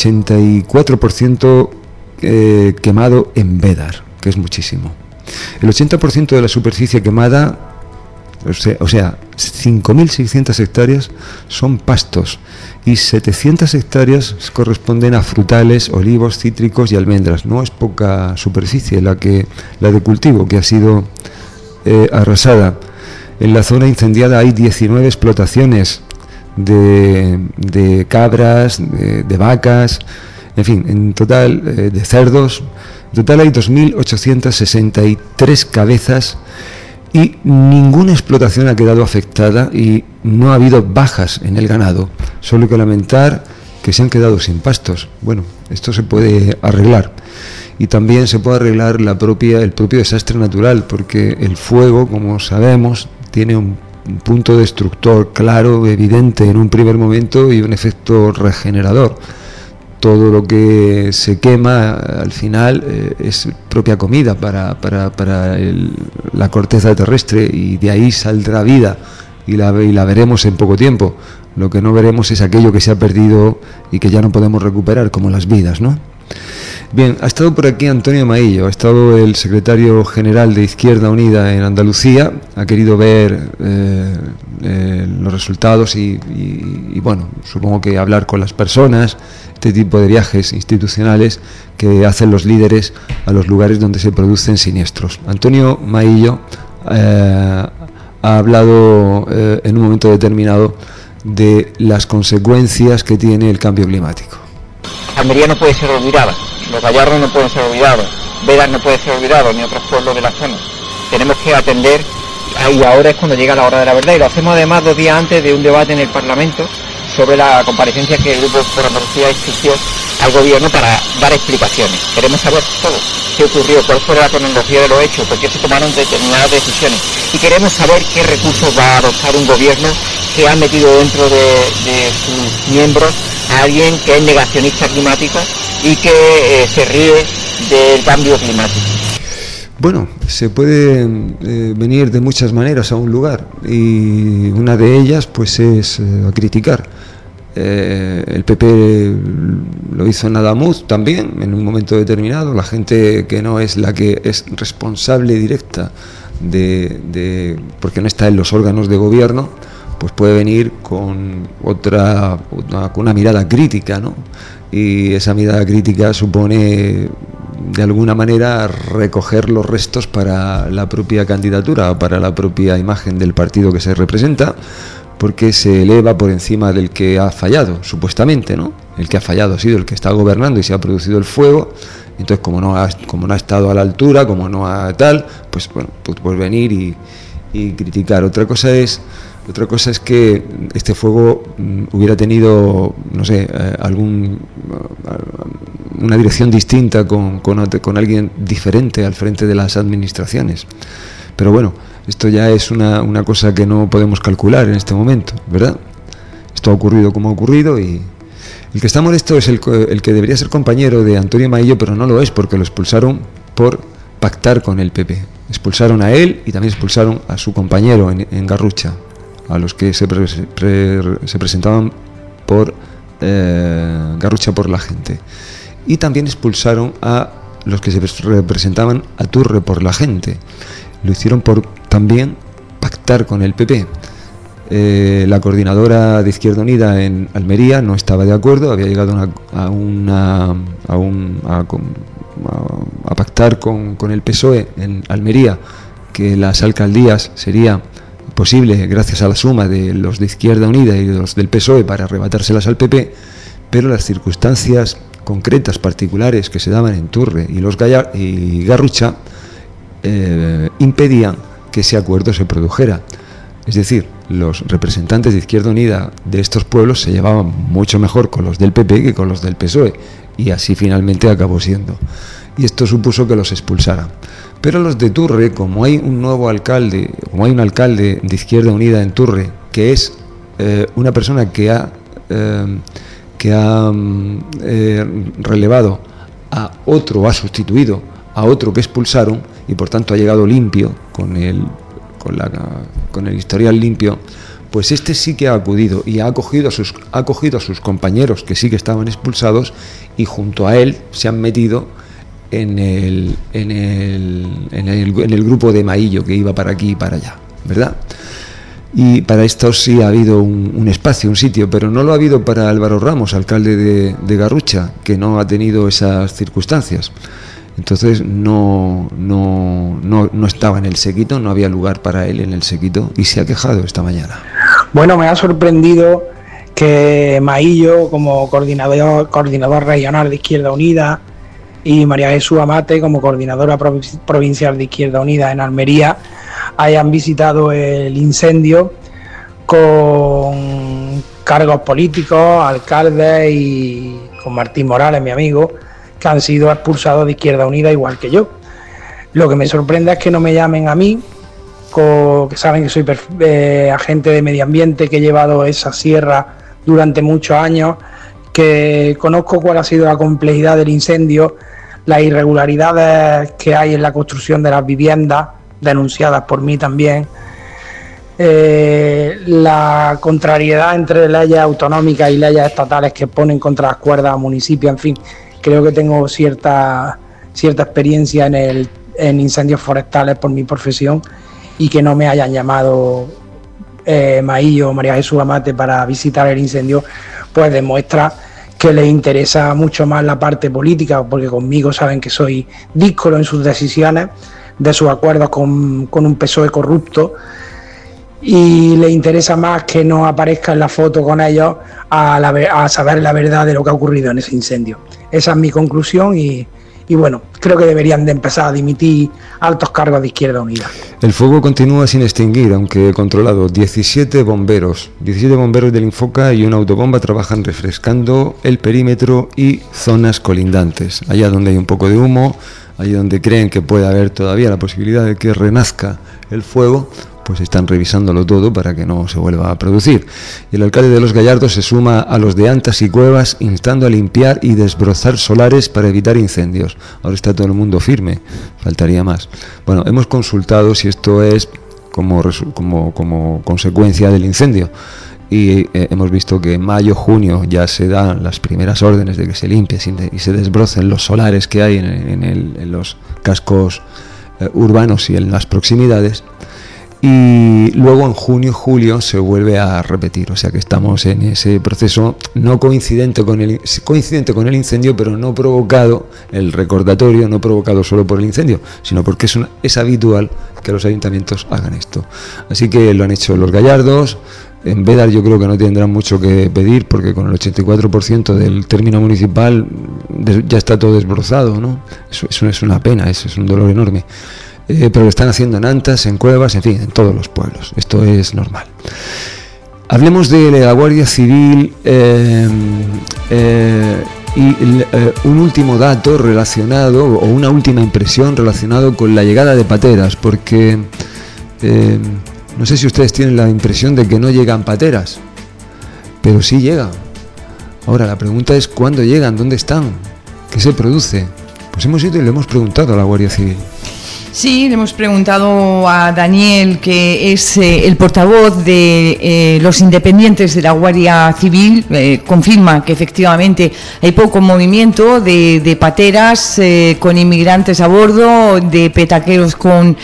84% quemado en Bédar, que es muchísimo. El 80% de la superficie quemada, o sea 5.600 hectáreas son pastos y 700 hectáreas corresponden a frutales, olivos, cítricos y almendras. No es poca superficie la de cultivo que ha sido arrasada. En la zona incendiada hay 19 explotaciones de cabras, de vacas, en fin, en total de cerdos. En total hay 2.863 cabezas y ninguna explotación ha quedado afectada y no ha habido bajas en el ganado. Solo hay que lamentar que se han quedado sin pastos. Bueno, esto se puede arreglar. Y también se puede arreglar el propio desastre natural, porque el fuego, como sabemos, tiene un punto destructor claro, evidente en un primer momento y un efecto regenerador. Todo lo que se quema al final es propia comida para la corteza terrestre, y de ahí saldrá vida y la veremos en poco tiempo. Lo que no veremos es aquello que se ha perdido y que ya no podemos recuperar, como las vidas, ¿no? Bien, ha estado por aquí Antonio Maillo, ha estado el secretario general de Izquierda Unida en Andalucía, ha querido ver los resultados y bueno, supongo que hablar con las personas, este tipo de viajes institucionales que hacen los líderes a los lugares donde se producen siniestros. Antonio Maillo ha hablado en un momento determinado de las consecuencias que tiene el cambio climático. Almería no puede ser olvidada, Los Gallardos no pueden ser olvidados, Bédar no puede ser olvidado, ni otros pueblos de la zona. Tenemos que atender, y ahora es cuando llega la hora de la verdad, y lo hacemos además 2 días antes de un debate en el Parlamento sobre la comparecencia que el Grupo por Andalucía exigió al gobierno para dar explicaciones. Queremos saber todo, qué ocurrió, cuál fue la cronología de los hechos, por qué se tomaron determinadas decisiones, y queremos saber qué recursos va a adoptar un gobierno que ha metido dentro de sus miembros a alguien que es negacionista climático y que se ríe del cambio climático. Bueno, se puede venir de muchas maneras a un lugar, y una de ellas pues es a criticar. El PP lo hizo en Adamuz también, en un momento determinado. La gente que no es la que es responsable directa porque no está en los órganos de gobierno, pues puede venir con una mirada crítica, ¿no? Y esa mirada crítica supone, de alguna manera, recoger los restos para la propia candidatura, para la propia imagen del partido que se representa, porque se eleva por encima del que ha fallado, supuestamente, ¿no? El que ha fallado ha sido el que está gobernando y se ha producido el fuego. Entonces, como no ha estado a la altura, como no ha tal, pues bueno, pues venir y criticar. Otra cosa es que este fuego hubiera tenido, no sé, una dirección distinta con alguien diferente al frente de las administraciones. Pero bueno, esto ya es una cosa que no podemos calcular en este momento, ¿verdad? Esto ha ocurrido como ha ocurrido, y el que está molesto es el que debería ser compañero de Antonio Maillo, pero no lo es, porque lo expulsaron por pactar con el PP. Expulsaron a él y también expulsaron a su compañero en Garrucha, a los que se presentaban por Garrucha por la Gente, y también expulsaron a los que se representaban a Turre por la Gente. Lo hicieron por también pactar con el PP. La coordinadora de Izquierda Unida en Almería no estaba de acuerdo, había llegado a pactar con el PSOE en Almería que las alcaldías sería posible gracias a la suma de los de Izquierda Unida y de los del PSOE para arrebatárselas al PP, pero las circunstancias concretas, particulares, que se daban en Turre y Garrucha impedían que ese acuerdo se produjera. Es decir, los representantes de Izquierda Unida de estos pueblos se llevaban mucho mejor con los del PP que con los del PSOE, y así finalmente acabó siendo. Y esto supuso que los expulsaran. Pero los de Turre, como hay un alcalde de Izquierda Unida en Turre, que es una persona que ha relevado a otro, ha sustituido a otro que expulsaron, y por tanto ha llegado limpio, con el historial limpio, pues este sí que ha acudido y ha acogido a sus compañeros que sí que estaban expulsados, y junto a él se han metido en el grupo de Maillo, que iba para aquí y para allá, ¿verdad? Y para esto sí ha habido un espacio, un sitio, pero no lo ha habido para Álvaro Ramos, alcalde de Garrucha, que no ha tenido esas circunstancias. Entonces no estaba en el séquito, no había lugar para él en el séquito, y se ha quejado esta mañana. Bueno, me ha sorprendido que Maillo, como coordinador regional de Izquierda Unida, y María Jesús Amate, como coordinadora provincial de Izquierda Unida en Almería, hayan visitado el incendio con cargos políticos, alcaldes, y con Martín Morales, mi amigo, que han sido expulsados de Izquierda Unida igual que yo. Lo que me sorprende es que no me llamen a mí, que saben que soy agente de medio ambiente, que he llevado esa sierra durante muchos años, que conozco cuál ha sido la complejidad del incendio, las irregularidades que hay en la construcción de las viviendas, denunciadas por mí también, la contrariedad entre leyes autonómicas y leyes estatales que ponen contra las cuerdas a municipios. En fin, creo que tengo cierta experiencia en incendios forestales por mi profesión, y que no me hayan llamado Maillo o María Jesús Amate para visitar el incendio, pues demuestra que les interesa mucho más la parte política, porque conmigo saben que soy díscolo en sus decisiones, de sus acuerdos con un PSOE corrupto, y les interesa más que no aparezca en la foto con ellos a saber la verdad de lo que ha ocurrido en ese incendio. Esa es mi conclusión, y bueno, creo que deberían de empezar a dimitir altos cargos de Izquierda Unida. El fuego continúa sin extinguir, aunque controlado. 17 bomberos del Infoca y una autobomba trabajan refrescando el perímetro y zonas colindantes. Allá donde hay un poco de humo, allí donde creen que puede haber todavía la posibilidad de que renazca el fuego, pues están revisándolo todo para que no se vuelva a producir. Y el alcalde de Los Gallardos se suma a los de Antas y Cuevas, instando a limpiar y desbrozar solares para evitar incendios. Ahora está todo el mundo firme, faltaría más. Bueno, hemos consultado si esto es como consecuencia del incendio, y hemos visto que en mayo, junio ya se dan las primeras órdenes de que se limpie y se desbrocen los solares que hay en los cascos urbanos y en las proximidades. Y luego en junio, julio se vuelve a repetir, o sea que estamos en ese proceso no coincidente con el incendio, pero no provocado, el recordatorio no provocado solo por el incendio, sino porque es habitual que los ayuntamientos hagan esto. Así que lo han hecho Los Gallardos. En Bédar yo creo que no tendrán mucho que pedir, porque con el 84% del término municipal ya está todo desbrozado, ¿no? Eso es una pena, eso es un dolor enorme. Pero lo están haciendo en Antas, en Cuevas, en fin, en todos los pueblos. Esto es normal. Hablemos de la Guardia Civil un último dato relacionado, o una última impresión relacionado con la llegada de pateras, porque no sé si ustedes tienen la impresión de que no llegan pateras, pero sí llegan. Ahora la pregunta es ¿cuándo llegan? ¿Dónde están? ¿Qué se produce? Pues hemos ido y le hemos preguntado a la Guardia Civil. Sí, le hemos preguntado a Daniel, que es el portavoz de los independientes de la Guardia Civil. Confirma que efectivamente hay poco movimiento de pateras con inmigrantes a bordo, de petaqueros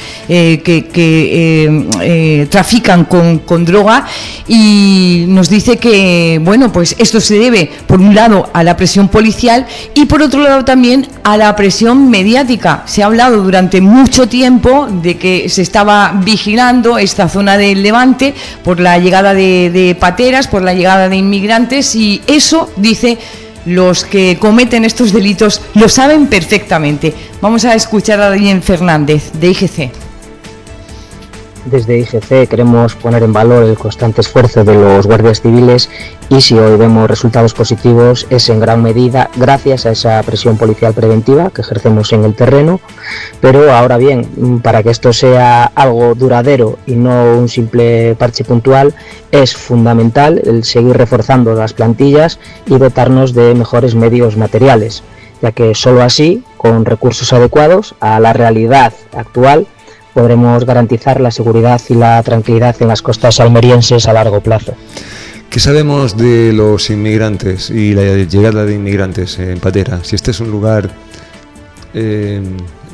que trafican con droga, y nos dice que, bueno, pues esto se debe, por un lado, a la presión policial y por otro lado también a la presión mediática. Se ha hablado durante mucho tiempo de que se estaba vigilando esta zona del Levante por la llegada de pateras, por la llegada de inmigrantes, y eso, dice, los que cometen estos delitos lo saben perfectamente. Vamos a escuchar a Daniel Fernández, de IGC. Desde IGC queremos poner en valor el constante esfuerzo de los guardias civiles y si hoy vemos resultados positivos es en gran medida gracias a esa presión policial preventiva que ejercemos en el terreno, pero ahora bien, para que esto sea algo duradero y no un simple parche puntual, es fundamental el seguir reforzando las plantillas y dotarnos de mejores medios materiales, ya que solo así, con recursos adecuados a la realidad actual, podremos garantizar la seguridad y la tranquilidad en las costas almerienses a largo plazo. ¿Qué sabemos de los inmigrantes y la llegada de inmigrantes en Patera? Si este es un lugar que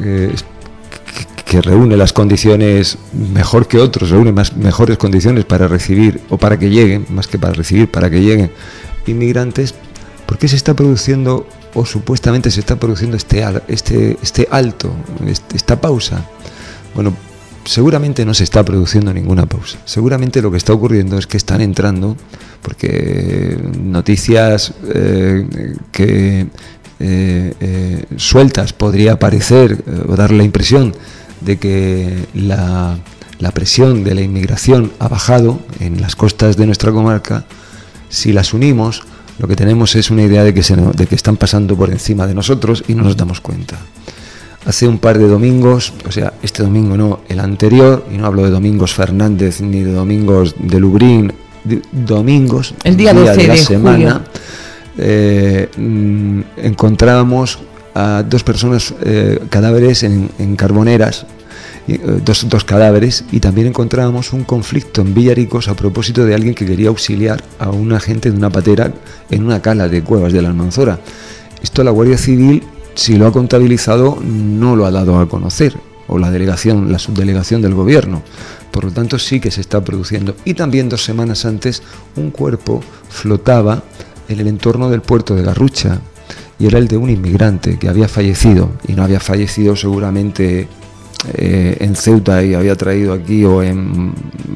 reúne las condiciones mejor que otros, reúne mejores condiciones para recibir, o para que lleguen, más que para recibir, para que lleguen inmigrantes, ¿por qué se está produciendo, o supuestamente se está produciendo este alto, esta pausa? Bueno, seguramente no se está produciendo ninguna pausa. Seguramente lo que está ocurriendo es que están entrando, porque noticias sueltas podría parecer o dar la impresión de que la presión de la inmigración ha bajado en las costas de nuestra comarca. Si las unimos, lo que tenemos es una idea de que están pasando por encima de nosotros y no nos damos cuenta. Hace un par de domingos, o sea, este domingo no, el anterior, y no hablo de Domingos Fernández ni de Domingos de Lubrín, domingos, el día 12 de la de semana, encontrábamos a dos personas, cadáveres en Carboneras, dos cadáveres, y también encontrábamos un conflicto en Villaricos a propósito de alguien que quería auxiliar a un agente de una patera en una cala de Cuevas de la Almanzora. Esto la Guardia Civil, si lo ha contabilizado, no lo ha dado a conocer, o la subdelegación del gobierno. Por lo tanto, sí que se está produciendo. Y también 2 semanas antes, un cuerpo flotaba en el entorno del puerto de Garrucha, y era el de un inmigrante que había fallecido, y no había fallecido seguramente en Ceuta y había traído aquí, o en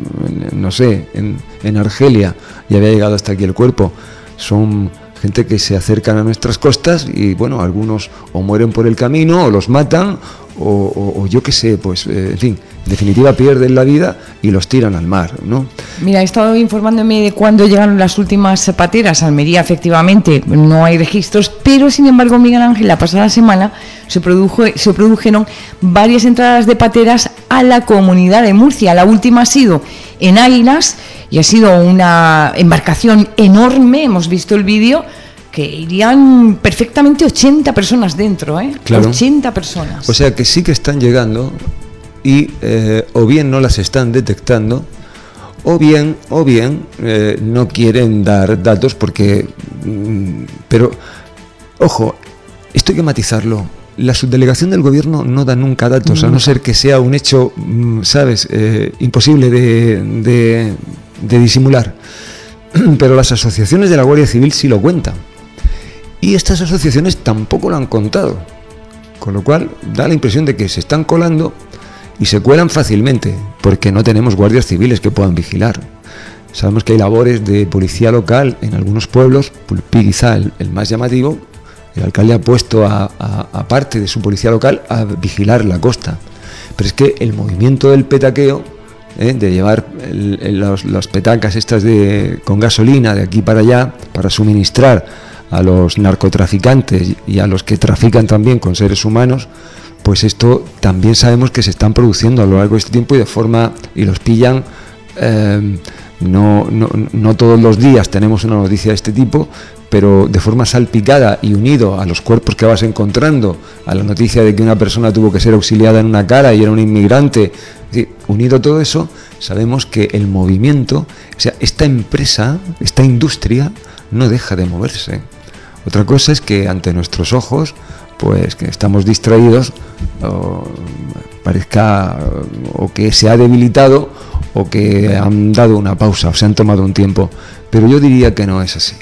Argelia, y había llegado hasta aquí el cuerpo. Son gente que se acercan a nuestras costas y, bueno, algunos o mueren por el camino o los matan o yo qué sé, pues en fin, en definitiva pierden la vida y los tiran al mar, ¿no? Mira, he estado informándome de cuándo llegaron las últimas pateras a Almería. Efectivamente, no hay registros, pero sin embargo, Miguel Ángel, la pasada semana se produjeron varias entradas de pateras a la Comunidad de Murcia. La última ha sido en Águilas y ha sido una embarcación enorme. Hemos visto el vídeo, que irían perfectamente 80 personas dentro, ¿eh? Claro. 80 personas. O sea que sí que están llegando y o bien no las están detectando o bien no quieren dar datos porque... pero, ojo, esto hay que matizarlo. La subdelegación del gobierno no da nunca datos, a no ser que sea un hecho, ¿sabes?, imposible de disimular. Pero las asociaciones de la Guardia Civil sí lo cuentan. Y estas asociaciones tampoco lo han contado. Con lo cual da la impresión de que se están colando y se cuelan fácilmente, porque no tenemos guardias civiles que puedan vigilar. Sabemos que hay labores de policía local en algunos pueblos, Pulpí quizá el más llamativo. El alcalde ha puesto a parte de su policía local a vigilar la costa. Pero es que el movimiento del petaqueo, de llevar las petacas estas con gasolina de aquí para allá para suministrar a los narcotraficantes y a los que trafican también con seres humanos, pues esto también sabemos que se están produciendo a lo largo de este tiempo y los pillan. No todos los días tenemos una noticia de este tipo, pero de forma salpicada y unido a los cuerpos que vas encontrando, a la noticia de que una persona tuvo que ser auxiliada en una cala y era un inmigrante, unido a todo eso, sabemos que el movimiento, o sea, esta empresa, esta industria, no deja de moverse. Otra cosa es que ante nuestros ojos, pues que estamos distraídos, parezca o que se ha debilitado o que han dado una pausa o se han tomado un tiempo, pero yo diría que no es así.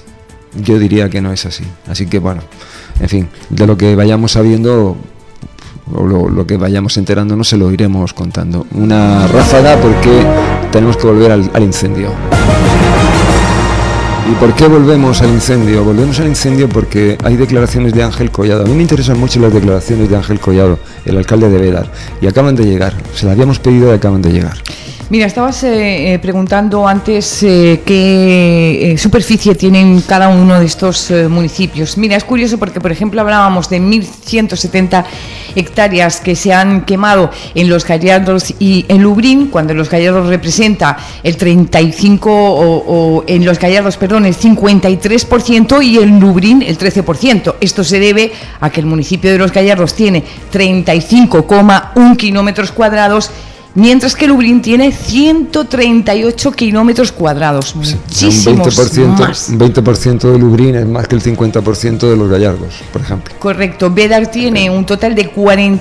Así que bueno, en fin, de lo que vayamos sabiendo o lo que vayamos enterándonos se lo iremos contando. Una ráfaga porque tenemos que volver al incendio. ¿Y por qué volvemos al incendio? Volvemos al incendio porque hay declaraciones de Ángel Collado. A mí me interesan mucho las declaraciones de Ángel Collado, el alcalde de Bédar, y acaban de llegar. Se las habíamos pedido y acaban de llegar. Mira, estabas preguntando antes qué superficie tienen cada uno de estos municipios. Mira, es curioso porque, por ejemplo, hablábamos de 1.170 hectáreas que se han quemado en Los Gallardos y en Lubrín, cuando Los Gallardos representa el 35, o en Los Gallardos, perdón, el 53% y en Lubrín el 13%. Esto se debe a que el municipio de Los Gallardos tiene 35,1 kilómetros cuadrados, mientras que Lubrín tiene 138 kilómetros cuadrados, muchísimos más. Un 20% de Lubrín es más que el 50% de Los Gallardos, por ejemplo. Correcto. Bédar tiene un total de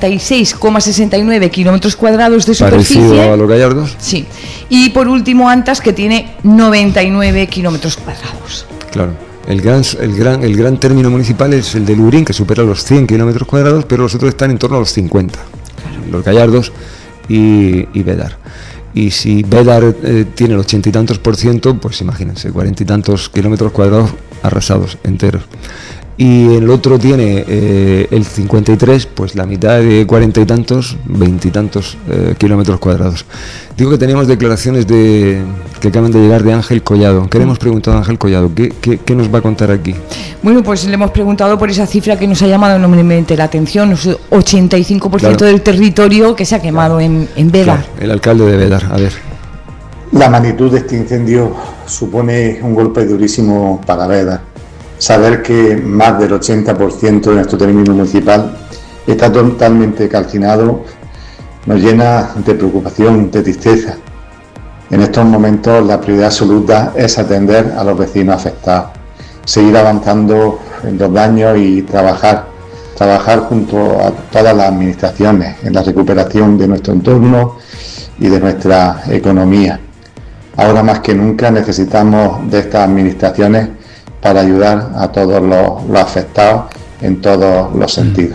46,69 kilómetros cuadrados de superficie. ¿Parecido a Los Gallardos? Sí. Y por último, Antas, que tiene 99 kilómetros cuadrados. Claro. El gran término municipal es el de Lubrín, que supera los 100 kilómetros cuadrados, pero los otros están en torno a los 50. Claro. Los Gallardos y Bédar. Y si Bédar tiene el 80 y tantos %, pues imagínense, 40 y tantos kilómetros cuadrados arrasados, enteros. Y el otro tiene el 53, pues la mitad de 40 y tantos, 20 y tantos kilómetros cuadrados. Digo que teníamos declaraciones que acaban de llegar de Ángel Collado. ¿Qué le hemos preguntado a Ángel Collado? ¿Qué nos va a contar aquí? Bueno, pues le hemos preguntado por esa cifra que nos ha llamado enormemente la atención, 85% claro, del territorio que se ha quemado en Bédar. Claro, el alcalde de Bédar, a ver. La magnitud de este incendio supone un golpe durísimo para Bédar. Saber que más del 80% de nuestro término municipal está totalmente calcinado nos llena de preocupación, de tristeza. En estos momentos la prioridad absoluta es atender a los vecinos afectados, seguir avanzando en los daños y trabajar junto a todas las administraciones en la recuperación de nuestro entorno y de nuestra economía. Ahora más que nunca necesitamos de estas administraciones para ayudar a todos los afectados en todos los sentidos.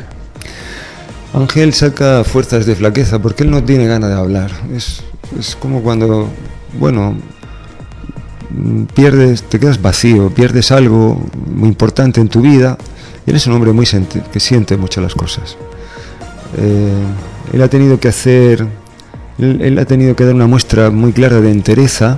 Ángel saca fuerzas de flaqueza porque él no tiene ganas de hablar. Es como cuando, bueno, te quedas vacío, pierdes algo muy importante en tu vida. Y él es un hombre que siente mucho las cosas. Él ha tenido que dar una muestra muy clara de entereza.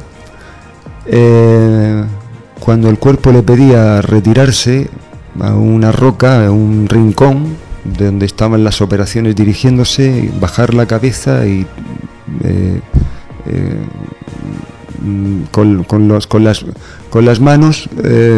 Cuando el cuerpo le pedía retirarse a una roca, a un rincón de donde estaban las operaciones dirigiéndose, bajar la cabeza y con las manos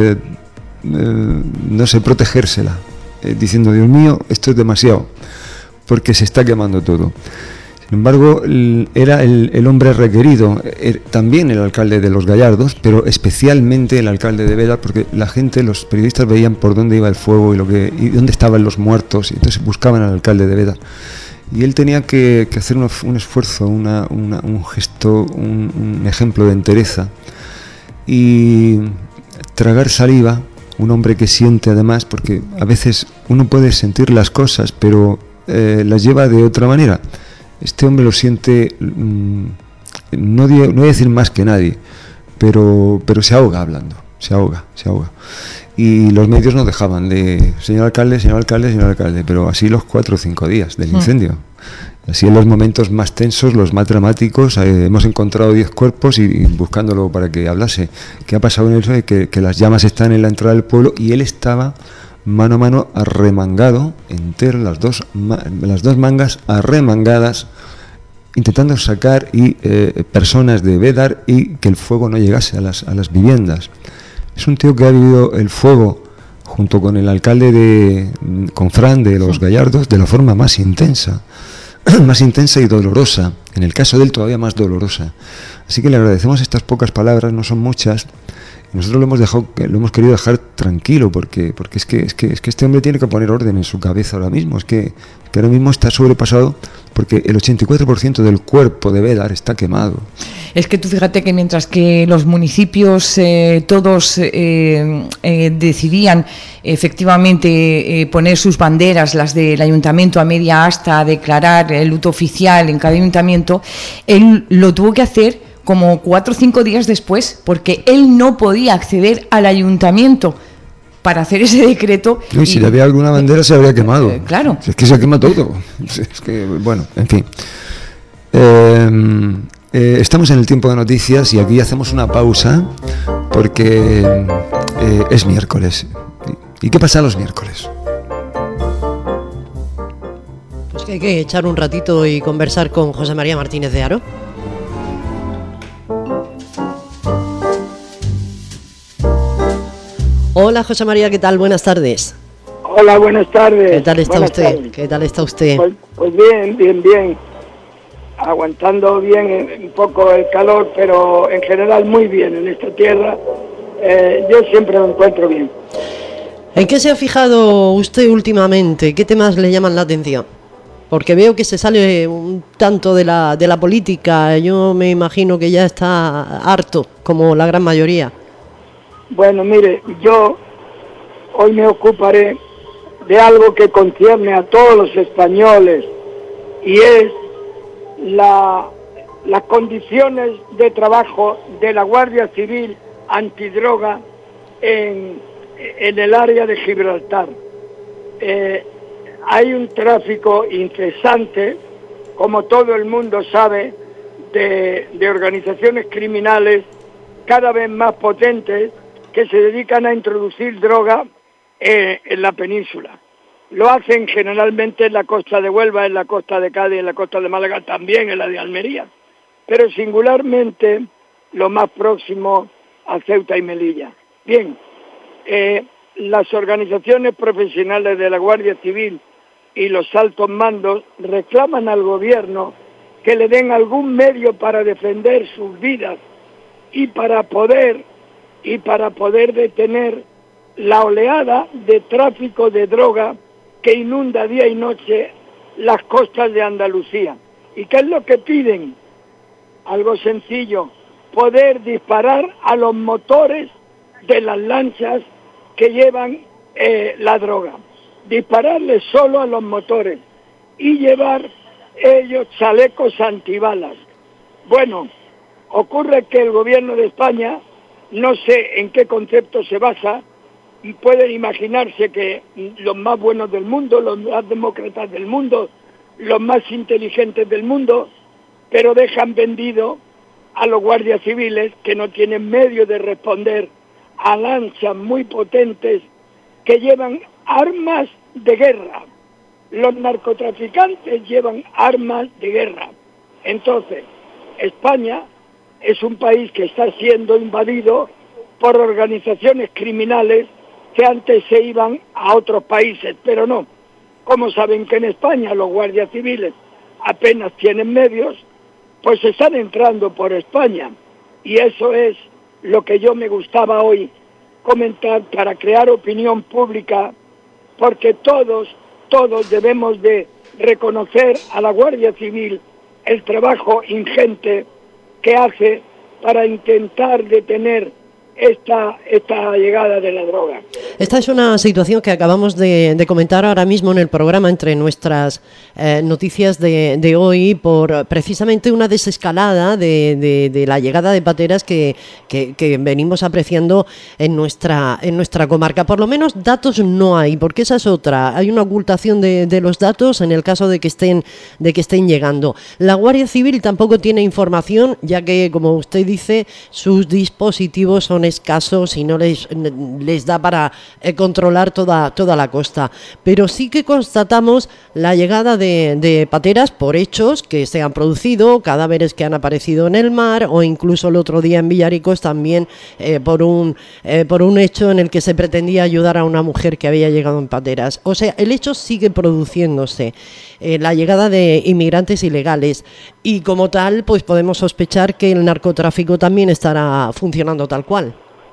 no sé, protegérsela, diciendo: Dios mío, esto es demasiado, porque se está quemando todo. Sin embargo, era el hombre requerido, también el alcalde de Los Gallardos, pero especialmente el alcalde de Bédar, porque la gente, los periodistas veían por dónde iba el fuego y dónde estaban los muertos, y entonces buscaban al alcalde de Bédar. Y él tenía que hacer un esfuerzo, un gesto, un ejemplo de entereza, y tragar saliva, un hombre que siente además, porque a veces uno puede sentir las cosas, pero las lleva de otra manera. Este hombre lo siente, no voy a decir más que nadie, pero se ahoga hablando, se ahoga. Y los medios no dejaban de señor alcalde, pero así los 4 o 5 días del incendio. Así en los momentos más tensos, los más dramáticos, hemos encontrado 10 cuerpos y buscándolo para que hablase. ¿Qué ha pasado en eso? Que las llamas están en la entrada del pueblo y él estaba mano a mano, arremangado, entero, las dos mangas arremangadas, intentando sacar personas de Bédar y que el fuego no llegase a las viviendas. Es un tío que ha vivido el fuego junto con el alcalde con Fran de Los Gallardos de la forma más intensa y dolorosa, en el caso de él todavía más dolorosa. Así que le agradecemos estas pocas palabras, no son muchas. Nosotros lo hemos querido dejar tranquilo porque es que este hombre tiene que poner orden en su cabeza ahora mismo. Es que ahora mismo está sobrepasado porque el 84% del cuerpo de Bédar está quemado. Es que tú fíjate que mientras que los municipios todos decidían efectivamente poner sus banderas, las del ayuntamiento a media asta, declarar el luto oficial en cada ayuntamiento, él lo tuvo que hacer como 4 o 5 días después, porque él no podía acceder al ayuntamiento para hacer ese decreto. Y si había alguna bandera se habría quemado. Claro. Es que se quema todo. Es que, bueno, en fin. Estamos en el tiempo de noticias y aquí hacemos una pausa porque es miércoles. ¿Y qué pasa los miércoles? Pues que hay que echar un ratito y conversar con José María Martínez de Haro. Hola José María, ¿qué tal? Buenas tardes. Hola, buenas tardes. ¿Qué tal está buenas usted? Tardes. ¿Qué tal está usted? Pues bien. Aguantando bien un poco el calor, pero en general muy bien en esta tierra. Yo siempre me encuentro bien. ¿En qué se ha fijado usted últimamente? ¿Qué temas le llaman la atención? Porque veo que se sale un tanto de la política. Yo me imagino que ya está harto, como la gran mayoría. Bueno, mire, yo hoy me ocuparé de algo que concierne a todos los españoles y es las condiciones de trabajo de la Guardia Civil antidroga en el área de Gibraltar. Hay un tráfico incesante, como todo el mundo sabe, de organizaciones criminales cada vez más potentes que se dedican a introducir droga en la península. Lo hacen generalmente en la costa de Huelva, en la costa de Cádiz, en la costa de Málaga, también en la de Almería, pero singularmente lo más próximo a Ceuta y Melilla. Bien, las organizaciones profesionales de la Guardia Civil y los altos mandos reclaman al gobierno que le den algún medio para defender sus vidas y para poder detener la oleada de tráfico de droga que inunda día y noche las costas de Andalucía. ¿Y qué es lo que piden? Algo sencillo, poder disparar a los motores de las lanchas que llevan la droga. Dispararles solo a los motores y llevar ellos chalecos antibalas. Bueno, ocurre que el gobierno de España, no sé en qué concepto se basa, y pueden imaginarse que los más buenos del mundo, los más demócratas del mundo, los más inteligentes del mundo, pero dejan vendido a los guardias civiles que no tienen medio de responder a lanchas muy potentes que llevan armas de guerra. Los narcotraficantes llevan armas de guerra. Entonces, España es un país que está siendo invadido por organizaciones criminales que antes se iban a otros países, pero no. Como saben que en España los guardias civiles apenas tienen medios, pues están entrando por España. Y eso es lo que yo me gustaba hoy comentar para crear opinión pública, porque todos debemos de reconocer a la Guardia Civil el trabajo ingente que hace para intentar detener esta llegada de la droga. Esta es una situación que acabamos de comentar ahora mismo en el programa entre nuestras noticias de hoy, por precisamente una desescalada de la llegada de pateras que venimos apreciando en nuestra comarca. Por lo menos datos no hay, porque esa es otra. Hay una ocultación de los datos en el caso de que estén llegando. La Guardia Civil tampoco tiene información, ya que, como usted dice, sus dispositivos son escasos y no les da para controlar toda la costa, pero sí que constatamos la llegada de pateras por hechos que se han producido, cadáveres que han aparecido en el mar, o incluso el otro día en Villaricos también por un hecho en el que se pretendía ayudar a una mujer que había llegado en pateras. O sea, el hecho sigue produciéndose, la llegada de inmigrantes ilegales, y como tal pues podemos sospechar que el narcotráfico también estará funcionando tal cual.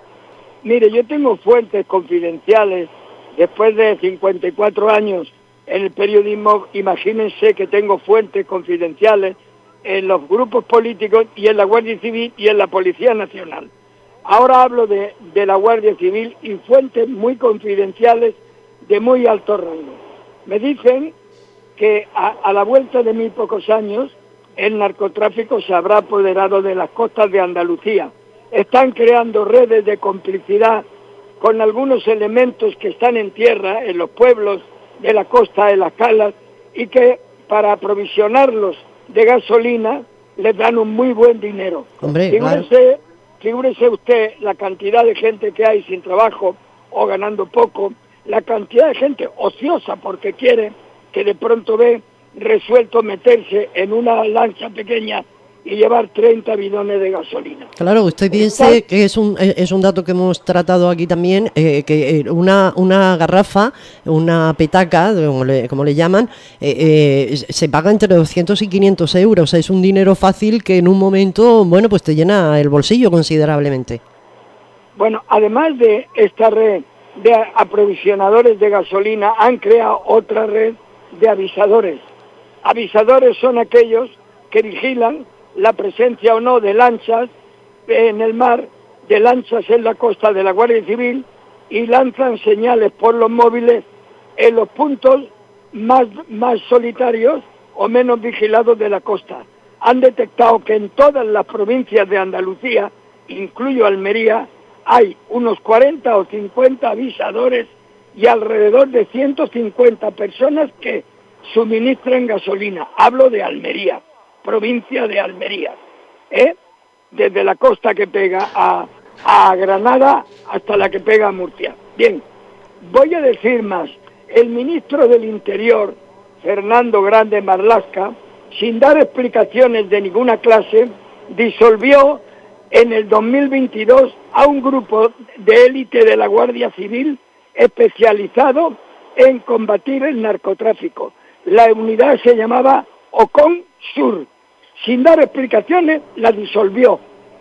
Mire, yo tengo fuentes confidenciales, después de 54 años en el periodismo, imagínense que tengo fuentes confidenciales en los grupos políticos y en la Guardia Civil y en la Policía Nacional. Ahora hablo de la Guardia Civil y fuentes muy confidenciales de muy alto rango. Me dicen que a la vuelta de muy pocos años el narcotráfico se habrá apoderado de las costas de Andalucía. Están creando redes de complicidad con algunos elementos que están en tierra, en los pueblos de la costa de las calas, y que para aprovisionarlos de gasolina les dan un muy buen dinero. Hombre, figúrese usted la cantidad de gente que hay sin trabajo o ganando poco, la cantidad de gente ociosa porque quiere, que de pronto ve resuelto meterse en una lancha pequeña y llevar 30 bidones de gasolina. Claro, usted piense que es un dato que hemos tratado aquí también, que una garrafa, una petaca, como le llaman, se paga entre 200 y 500 euros. Es un dinero fácil que en un momento, bueno, pues te llena el bolsillo considerablemente. Bueno, además de esta red de aprovisionadores de gasolina, han creado otra red de avisadores. Avisadores son aquellos que vigilan la presencia o no de lanchas en el mar, de lanchas en la costa de la Guardia Civil, y lanzan señales por los móviles en los puntos más solitarios o menos vigilados de la costa. Han detectado que en todas las provincias de Andalucía, incluyo Almería, hay unos 40 o 50 avisadores y alrededor de 150 personas que suministran gasolina. Hablo de Almería, provincia de Almería, desde la costa que pega a Granada hasta la que pega a Murcia. Bien, voy a decir más. El ministro del Interior, Fernando Grande Marlaska, sin dar explicaciones de ninguna clase, disolvió en el 2022 a un grupo de élite de la Guardia Civil especializado en combatir el narcotráfico. La unidad se llamaba Ocon Sur. Sin dar explicaciones, la disolvió.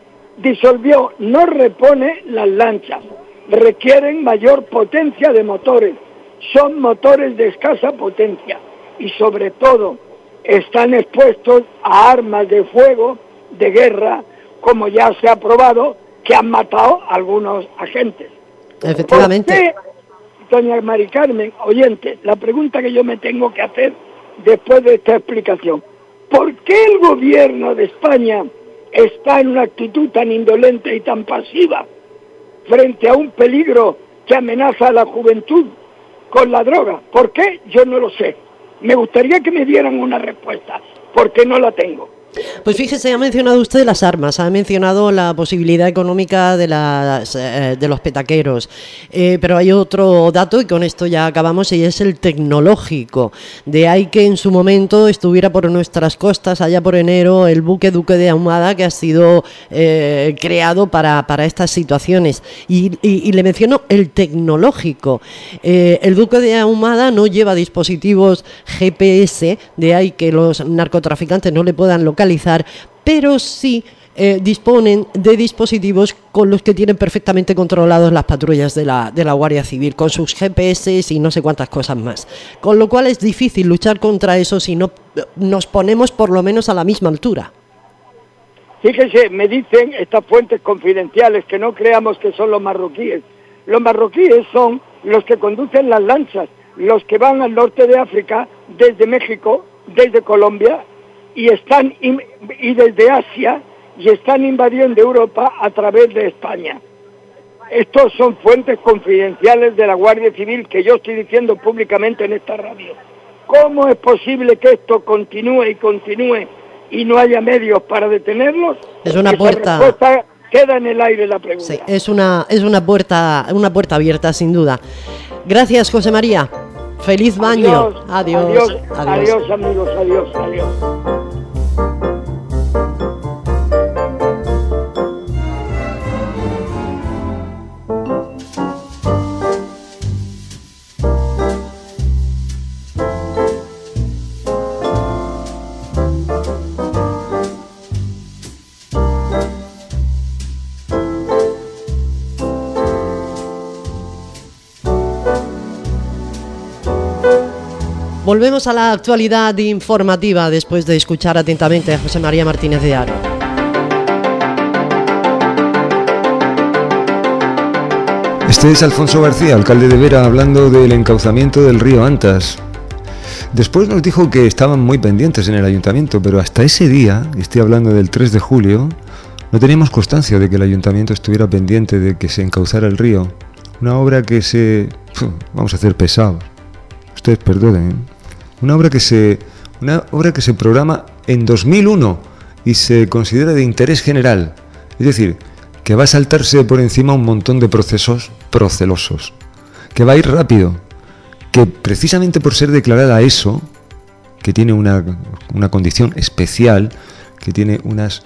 No repone las lanchas. Requieren mayor potencia de motores. Son motores de escasa potencia. Y sobre todo, están expuestos a armas de fuego, de guerra, como ya se ha probado, que han matado a algunos agentes. Efectivamente. ¿Por qué, doña Mari Carmen, oyente, la pregunta que yo me tengo que hacer después de esta explicación? ¿Por qué el gobierno de España está en una actitud tan indolente y tan pasiva frente a un peligro que amenaza a la juventud con la droga? ¿Por qué? Yo no lo sé. Me gustaría que me dieran una respuesta, porque no la tengo. Pues fíjese, ha mencionado usted las armas, ha mencionado la posibilidad económica de los petaqueros, pero hay otro dato, y con esto ya acabamos, y es el tecnológico. De ahí que en su momento estuviera por nuestras costas, allá por enero, el buque Duque de Ahumada, que ha sido creado para estas situaciones. Y le menciono el tecnológico. El Duque de Ahumada no lleva dispositivos GPS, de ahí que los narcotraficantes no le puedan localizar, pero sí disponen de dispositivos con los que tienen perfectamente controlados las patrullas de la Guardia Civil, con sus GPS y no sé cuántas cosas más. Con lo cual es difícil luchar contra eso si no nos ponemos por lo menos a la misma altura. Fíjese, me dicen estas fuentes confidenciales que no creamos que son los marroquíes. Los marroquíes son los que conducen las lanchas, los que van al norte de África, desde México, desde Colombia, y desde Asia, y están invadiendo Europa a través de España. Estos son fuentes confidenciales de la Guardia Civil que yo estoy diciendo públicamente en esta radio. ¿Cómo es posible que esto continúe y no haya medios para detenerlos? Es una puerta. Esa respuesta queda en el aire la pregunta. Sí, es una puerta abierta, sin duda. Gracias, José María. Feliz baño. Adiós, amigos, adiós. Volvemos a la actualidad informativa después de escuchar atentamente a José María Martínez de Haro. Este es Alfonso García, alcalde de Vera, hablando del encauzamiento del río Antas. Después nos dijo que estaban muy pendientes en el ayuntamiento, pero hasta ese día, estoy hablando del 3 de julio, no teníamos constancia de que el ayuntamiento estuviera pendiente de que se encauzara el río. Una obra que se... vamos a hacer pesado. Ustedes perdonen, ¿eh? Una obra que se programa en 2001 y se considera de interés general. Es decir, que va a saltarse por encima un montón de procesos procelosos. Que va a ir rápido. Que precisamente por ser declarada ESO, que tiene una condición especial, que tiene unos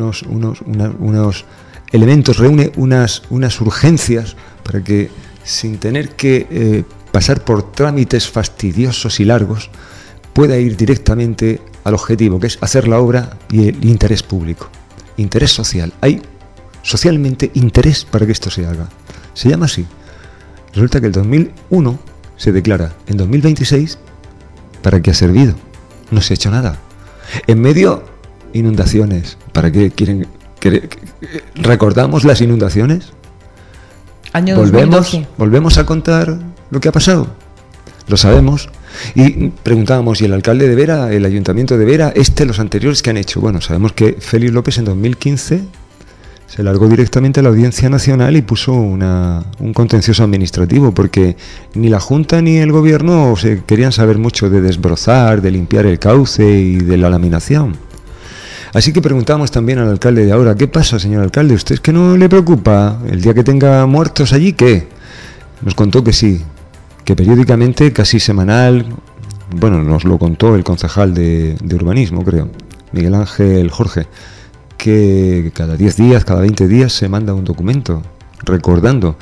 elementos, reúne unas urgencias para que, sin tener que pasar por trámites fastidiosos y largos, pueda ir directamente al objetivo, que es hacer la obra y el interés público, interés social. Hay socialmente interés para que esto se haga. Se llama así. Resulta que el 2001 se declara en 2026. ¿Para qué ha servido? No se ha hecho nada. En medio, inundaciones. ¿Para qué quieren? ¿Recordamos las inundaciones? Año 2012. ¿Volvemos a contar lo que ha pasado? Lo sabemos. Y preguntábamos, ¿y el alcalde de Vera, el ayuntamiento de Vera, los anteriores que han hecho? Bueno, sabemos que Félix López en 2015 se largó directamente a la Audiencia Nacional y puso un contencioso administrativo, porque ni la Junta ni el Gobierno se querían saber mucho de desbrozar, de limpiar el cauce y de la laminación. Así que preguntamos también al alcalde de ahora, ¿qué pasa, señor alcalde? ¿Usted es que no le preocupa el día que tenga muertos allí? ¿Qué? Nos contó que sí, que periódicamente, casi semanal, bueno, nos lo contó el concejal de urbanismo, creo, Miguel Ángel Jorge, que cada 10 días, cada 20 días se manda un documento recordando.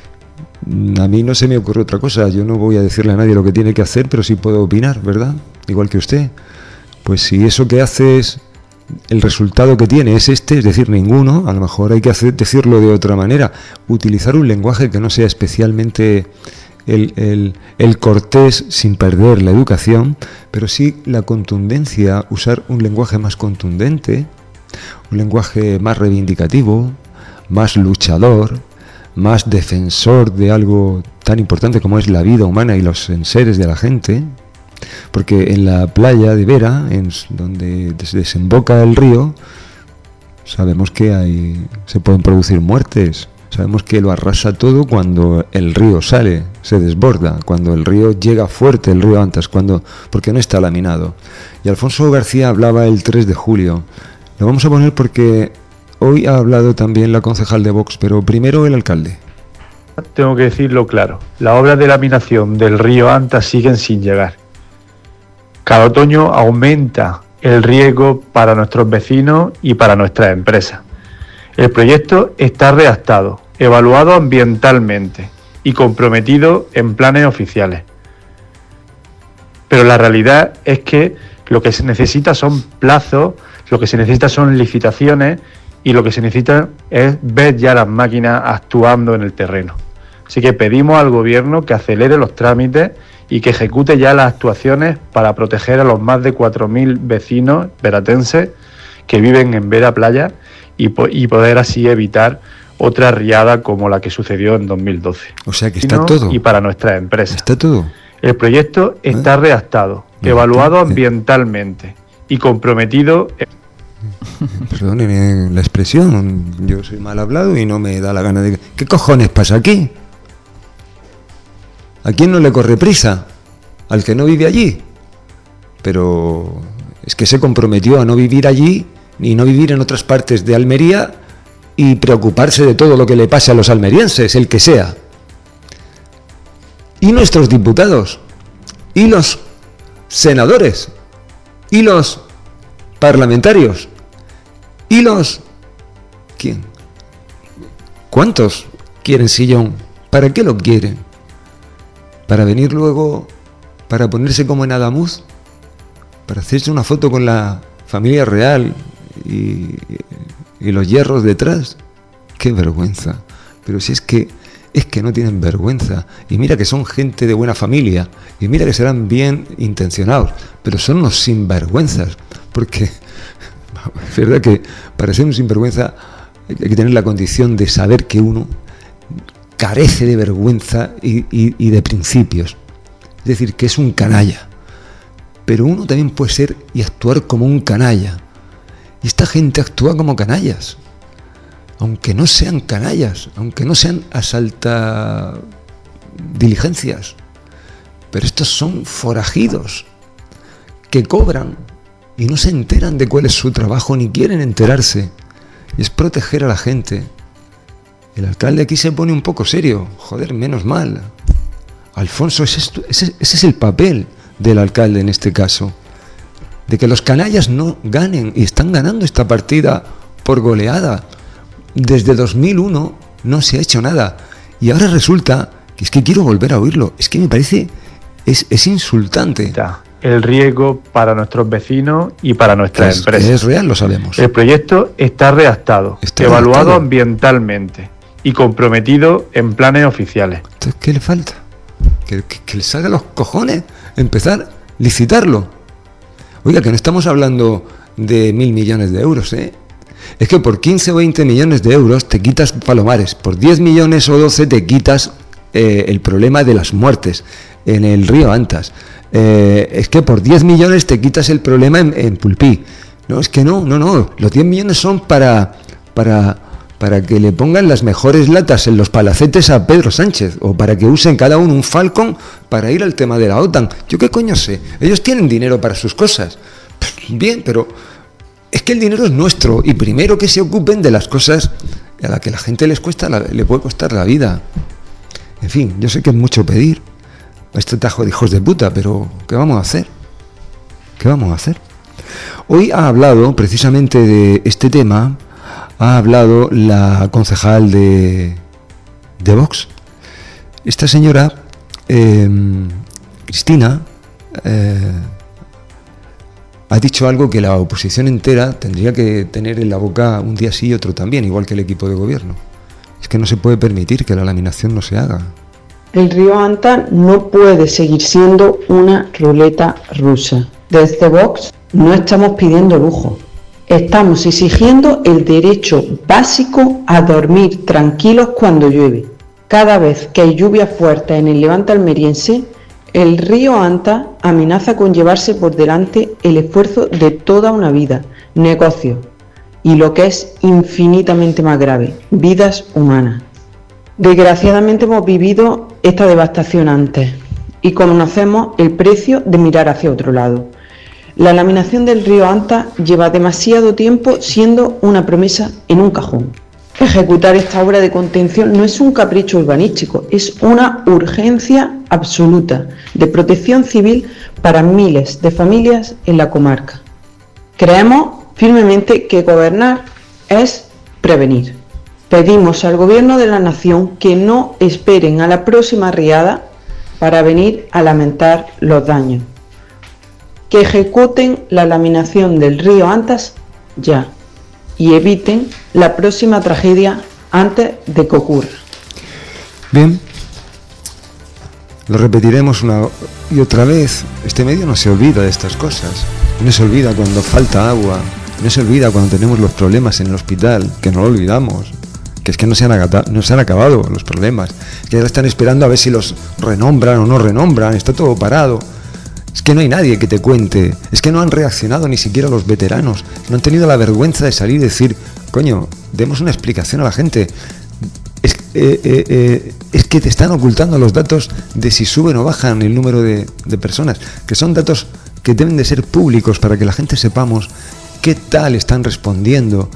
A mí no se me ocurre otra cosa, yo no voy a decirle a nadie lo que tiene que hacer, pero sí puedo opinar, ¿verdad? Igual que usted. Pues si eso que hace es, el resultado que tiene es es decir, ninguno, a lo mejor hay que decirlo de otra manera, utilizar un lenguaje que no sea especialmente el cortés sin perder la educación, pero sí la contundencia, usar un lenguaje más contundente, un lenguaje más reivindicativo, más luchador, más defensor de algo tan importante como es la vida humana y los enseres de la gente, porque en la playa de Vera, donde desemboca el río, sabemos que se pueden producir muertes, sabemos que lo arrasa todo cuando el río sale, se desborda, cuando el río llega fuerte, el río Antas, porque no está laminado. Y Alfonso García hablaba el 3 de julio. Lo vamos a poner porque hoy ha hablado también la concejal de Vox, pero primero el alcalde. Tengo que decirlo claro, las obras de laminación del río Antas siguen sin llegar. Cada otoño aumenta el riesgo para nuestros vecinos y para nuestras empresas. El proyecto está redactado, evaluado ambientalmente y comprometido en planes oficiales. Pero la realidad es que lo que se necesita son plazos, lo que se necesita son licitaciones y lo que se necesita es ver ya las máquinas actuando en el terreno. Así que pedimos al Gobierno que acelere los trámites y que ejecute ya las actuaciones para proteger a los más de 4.000 vecinos veratenses que viven en Vera Playa y poder así evitar otra riada como la que sucedió en 2012. O sea que está todo. Y para nuestras empresas. Está todo. El proyecto está redactado, evaluado ambientalmente y comprometido... Perdónenme la expresión, yo soy mal hablado y no me da la gana de... ¿Qué cojones pasa aquí? ¿A quién no le corre prisa? Al que no vive allí. Pero es que se comprometió a no vivir allí y no vivir en otras partes de Almería y preocuparse de todo lo que le pase a los almerienses, el que sea. Y nuestros diputados, y los senadores, y los parlamentarios, y los... ¿Quién? ¿Cuántos quieren sillón? ¿Para qué lo quieren? ¿Para venir luego, para ponerse como en Adamuz? ¿Para hacerse una foto con la familia real y los hierros detrás? ¡Qué vergüenza! Pero si es que no tienen vergüenza. Y mira que son gente de buena familia, y mira que serán bien intencionados, pero son unos sinvergüenzas, porque es verdad que para ser un sinvergüenza hay que tener la condición de saber que uno carece de vergüenza y de principios. Es decir, que es un canalla, pero uno también puede ser y actuar como un canalla. Y esta gente actúa como canallas, aunque no sean canallas, aunque no sean asaltadiligencias. Pero estos son forajidos que cobran y no se enteran de cuál es su trabajo ni quieren enterarse. Y es proteger a la gente. El alcalde aquí se pone un poco serio. Joder, menos mal. Alfonso, ese es el papel del alcalde en este caso. De que los canallas no ganen, y están ganando esta partida por goleada. Desde 2001 no se ha hecho nada. Y ahora resulta que es que quiero volver a oírlo. Es que me parece, es insultante. El riesgo para nuestros vecinos y para nuestras empresas. Es real, lo sabemos. El proyecto está redactado, evaluado ambientalmente y comprometido en planes oficiales. Entonces, ¿qué le falta? Que le salga los cojones empezar a licitarlo. Oiga, que no estamos hablando de 1.000 millones de euros, ¿eh? Es que por 15 o 20 millones de euros te quitas Palomares, por 10 millones o 12 te quitas el problema de las muertes en el río Antas. Es que por 10 millones te quitas el problema en Pulpí. No, es que no. Los 10 millones son para que le pongan las mejores latas en los palacetes a Pedro Sánchez, o para que usen cada uno un Falcon para ir al tema de la OTAN. Yo qué coño sé, ellos tienen dinero para sus cosas. Bien, pero es que el dinero es nuestro, y primero que se ocupen de las cosas a las que la gente le puede costar la vida. En fin, yo sé que es mucho pedir a este tajo de hijos de puta, pero ¿qué vamos a hacer? Hoy ha hablado precisamente de este tema. Ha hablado la concejal de Vox. Esta señora, Cristina, ha dicho algo que la oposición entera tendría que tener en la boca un día sí y otro también, igual que el equipo de gobierno. Es que no se puede permitir que la laminación no se haga. El río Anta no puede seguir siendo una ruleta rusa. Desde Vox no estamos pidiendo lujo. Estamos exigiendo el derecho básico a dormir tranquilos cuando llueve. Cada vez que hay lluvia fuerte en el levante almeriense, el río Anta amenaza con llevarse por delante el esfuerzo de toda una vida, negocio y, lo que es infinitamente más grave, vidas humanas. Desgraciadamente hemos vivido esta devastación antes y conocemos el precio de mirar hacia otro lado. La laminación del río Anta lleva demasiado tiempo siendo una promesa en un cajón. Ejecutar esta obra de contención no es un capricho urbanístico, es una urgencia absoluta de protección civil para miles de familias en la comarca. Creemos firmemente que gobernar es prevenir. Pedimos al Gobierno de la Nación que no esperen a la próxima riada para venir a lamentar los daños. Que ejecuten la laminación del río Antas ya y eviten la próxima tragedia antes de que ocurra. Bien, lo repetiremos una y otra vez. Este medio no se olvida de estas cosas. No se olvida cuando falta agua. No se olvida cuando tenemos los problemas en el hospital, que no lo olvidamos. Que es que no se han acabado los problemas. Que ahora están esperando a ver si los renombran o no renombran. Está todo parado. Es que no hay nadie que te cuente. Es que no han reaccionado ni siquiera los veteranos. No han tenido la vergüenza de salir y decir, coño, demos una explicación a la gente. Es que te están ocultando los datos de si suben o bajan el número de personas, que son datos que deben de ser públicos para que la gente sepamos qué tal están respondiendo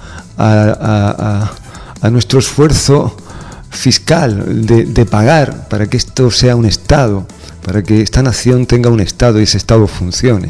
a nuestro esfuerzo fiscal de pagar para que esto sea un Estado, para que esta nación tenga un Estado y ese Estado funcione.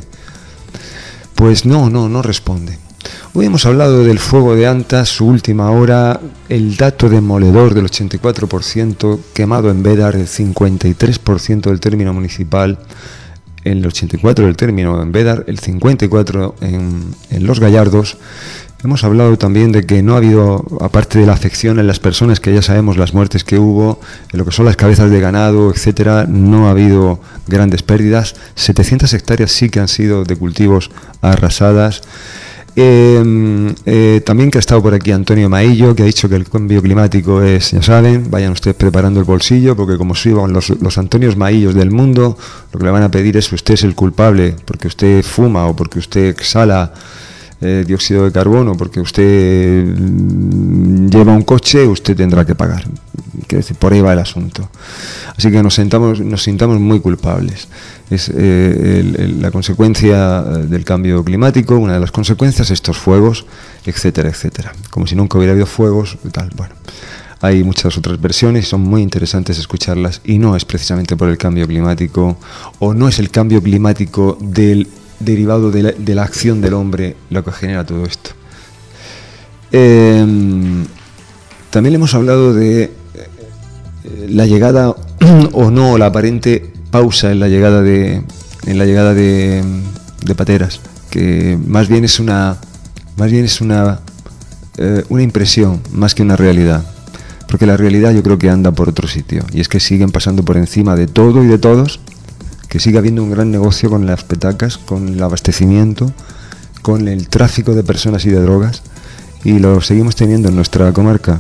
Pues no responde. Hoy hemos hablado del fuego de Antas, su última hora, el dato demoledor del 84% quemado en Bédar, el 53% del término municipal, el 84% del término en Bédar, el 54% en Los Gallardos. Hemos hablado también de que no ha habido, aparte de la afección en las personas, que ya sabemos las muertes que hubo, en lo que son las cabezas de ganado, etcétera, no ha habido grandes pérdidas. 700 hectáreas sí que han sido de cultivos arrasadas. También que ha estado por aquí Antonio Maillo, que ha dicho que el cambio climático es, ya saben, vayan ustedes preparando el bolsillo, porque como suban los Antonios Maillos del mundo, lo que le van a pedir es: usted es el culpable porque usted fuma o porque usted exhala dióxido de carbono, porque usted lleva un coche, usted tendrá que pagar. Quiero decir, por ahí va el asunto. Así que nos sintamos muy culpables. Es la consecuencia del cambio climático, una de las consecuencias, estos fuegos, etcétera, etcétera. Como si nunca hubiera habido fuegos y tal. Bueno, hay muchas otras versiones y son muy interesantes escucharlas, y no es precisamente por el cambio climático, o no es el cambio climático derivado de la acción del hombre lo que genera todo esto. También le hemos hablado de la llegada o no, la aparente pausa en la llegada de pateras, que más bien es una impresión más que una realidad, porque la realidad yo creo que anda por otro sitio, y es que siguen pasando por encima de todo y de todos, que sigue habiendo un gran negocio con las petacas, con el abastecimiento, con el tráfico de personas y de drogas, y lo seguimos teniendo en nuestra comarca.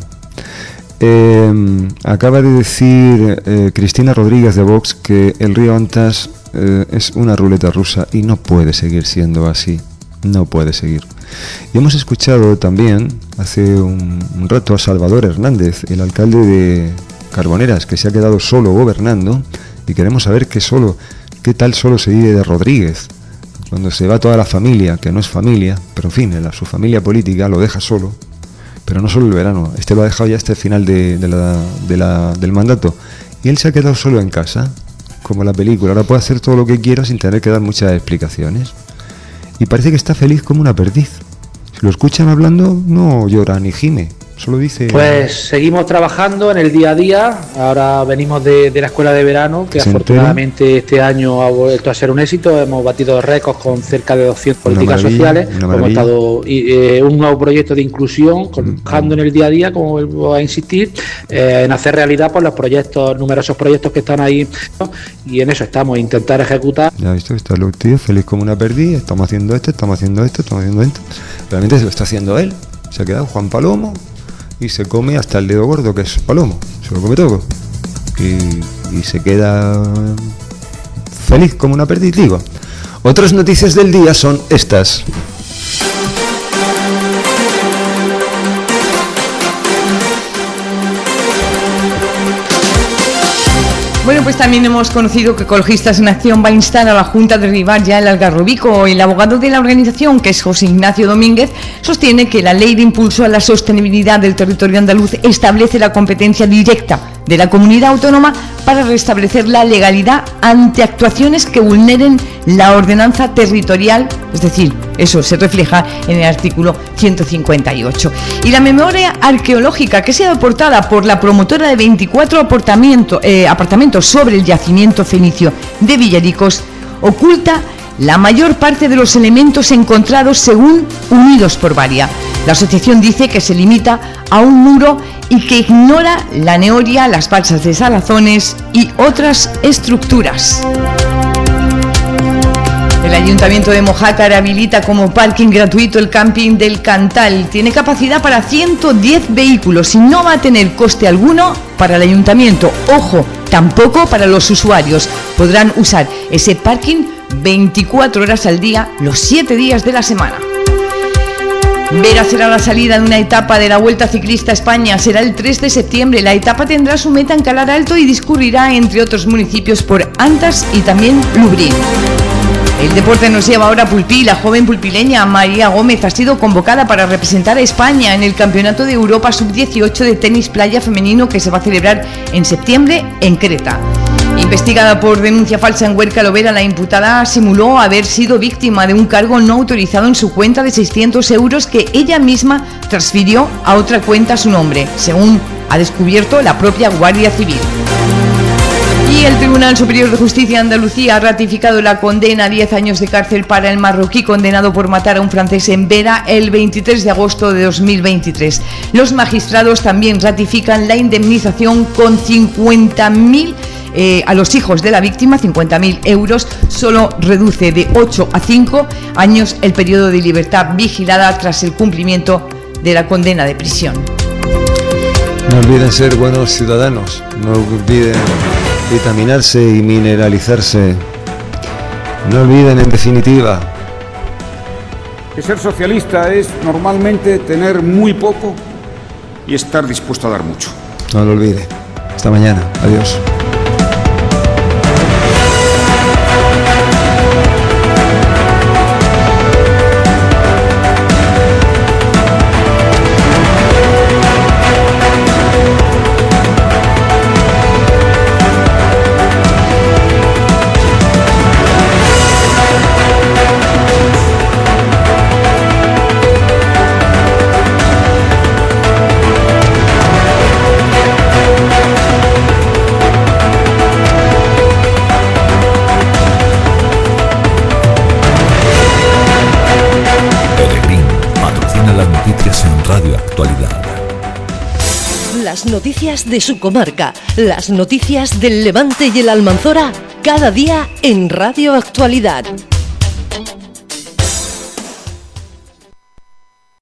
Acaba de decir Cristina Rodríguez de Vox que el río Antas es una ruleta rusa, y no puede seguir siendo así, no puede seguir. Y hemos escuchado también hace un rato a Salvador Hernández, el alcalde de Carboneras, que se ha quedado solo gobernando, y queremos saber qué tal solo se vive de Rodríguez, cuando se va toda la familia, que no es familia, pero en fin, su familia política lo deja solo. Pero no solo el verano, lo ha dejado ya hasta el final del mandato, y él se ha quedado solo en casa, como la película. Ahora puede hacer todo lo que quiera sin tener que dar muchas explicaciones, y parece que está feliz como una perdiz. Si lo escuchan hablando, no llora ni gime, solo dice... Pues seguimos trabajando en el día a día. Ahora venimos de la escuela de verano, que afortunadamente este año ha vuelto a ser un éxito. Hemos batido récords con cerca de 200 políticas sociales. Hemos estado un nuevo proyecto de inclusión, trabajando en el día a día, como vuelvo a insistir, en hacer realidad por los numerosos proyectos que están ahí, ¿no? Y en eso estamos, intentar ejecutar. Ya visto, está el tío feliz como una perdiz. Estamos haciendo esto. Realmente se lo está haciendo él. Se ha quedado Juan Palomo y se come hasta el dedo gordo, que es Palomo, se lo come todo, y se queda feliz como una perdiz, digo. Otras noticias del día son estas. Bueno, pues también hemos conocido que Ecologistas en Acción va a instar a la Junta a derribar ya el Algarrobico. El abogado de la organización, que es José Ignacio Domínguez, sostiene que la Ley de Impulso a la Sostenibilidad del Territorio Andaluz establece la competencia directa de la comunidad autónoma para restablecer la legalidad ante actuaciones que vulneren la ordenanza territorial, es decir, eso se refleja en el artículo 158. Y la memoria arqueológica que ha sido aportada por la promotora de 24 apartamentos sobre el yacimiento fenicio de Villaricos oculta la mayor parte de los elementos encontrados según Unidos por Varia. La asociación dice que se limita a un muro y que ignora la neoria, las balsas de salazones y otras estructuras. El Ayuntamiento de Mojácar habilita como parking gratuito el camping del Cantal. Tiene capacidad para 110 vehículos y no va a tener coste alguno para el Ayuntamiento. Ojo, tampoco para los usuarios. Podrán usar ese parking 24 horas al día, los 7 días de la semana. Vera será la salida de una etapa de la Vuelta Ciclista a España. Será el 3 de septiembre. La etapa tendrá su meta en Calar Alto y discurrirá entre otros municipios por Antas y también Lubrín. El deporte nos lleva ahora a Pulpí. La joven pulpileña María Gómez ha sido convocada para representar a España en el Campeonato de Europa Sub-18 de tenis playa femenino que se va a celebrar en septiembre en Creta. Investigada por denuncia falsa en Huerca Lovera, la imputada simuló haber sido víctima de un cargo no autorizado en su cuenta de 600 euros que ella misma transfirió a otra cuenta a su nombre, según ha descubierto la propia Guardia Civil. Y el Tribunal Superior de Justicia de Andalucía ha ratificado la condena a 10 años de cárcel para el marroquí condenado por matar a un francés en Vera el 23 de agosto de 2023. Los magistrados también ratifican la indemnización con 50.000 a los hijos de la víctima 50.000 euros, solo reduce de 8 a 5 años el periodo de libertad vigilada tras el cumplimiento de la condena de prisión. No olviden ser buenos ciudadanos, no olviden vitaminarse y mineralizarse, no olviden, en definitiva, que ser socialista es normalmente tener muy poco y estar dispuesto a dar mucho. No lo olvide. Hasta mañana. Adiós. Radio Actualidad. Las noticias de su comarca, las noticias del Levante y el Almanzora, cada día en Radio Actualidad.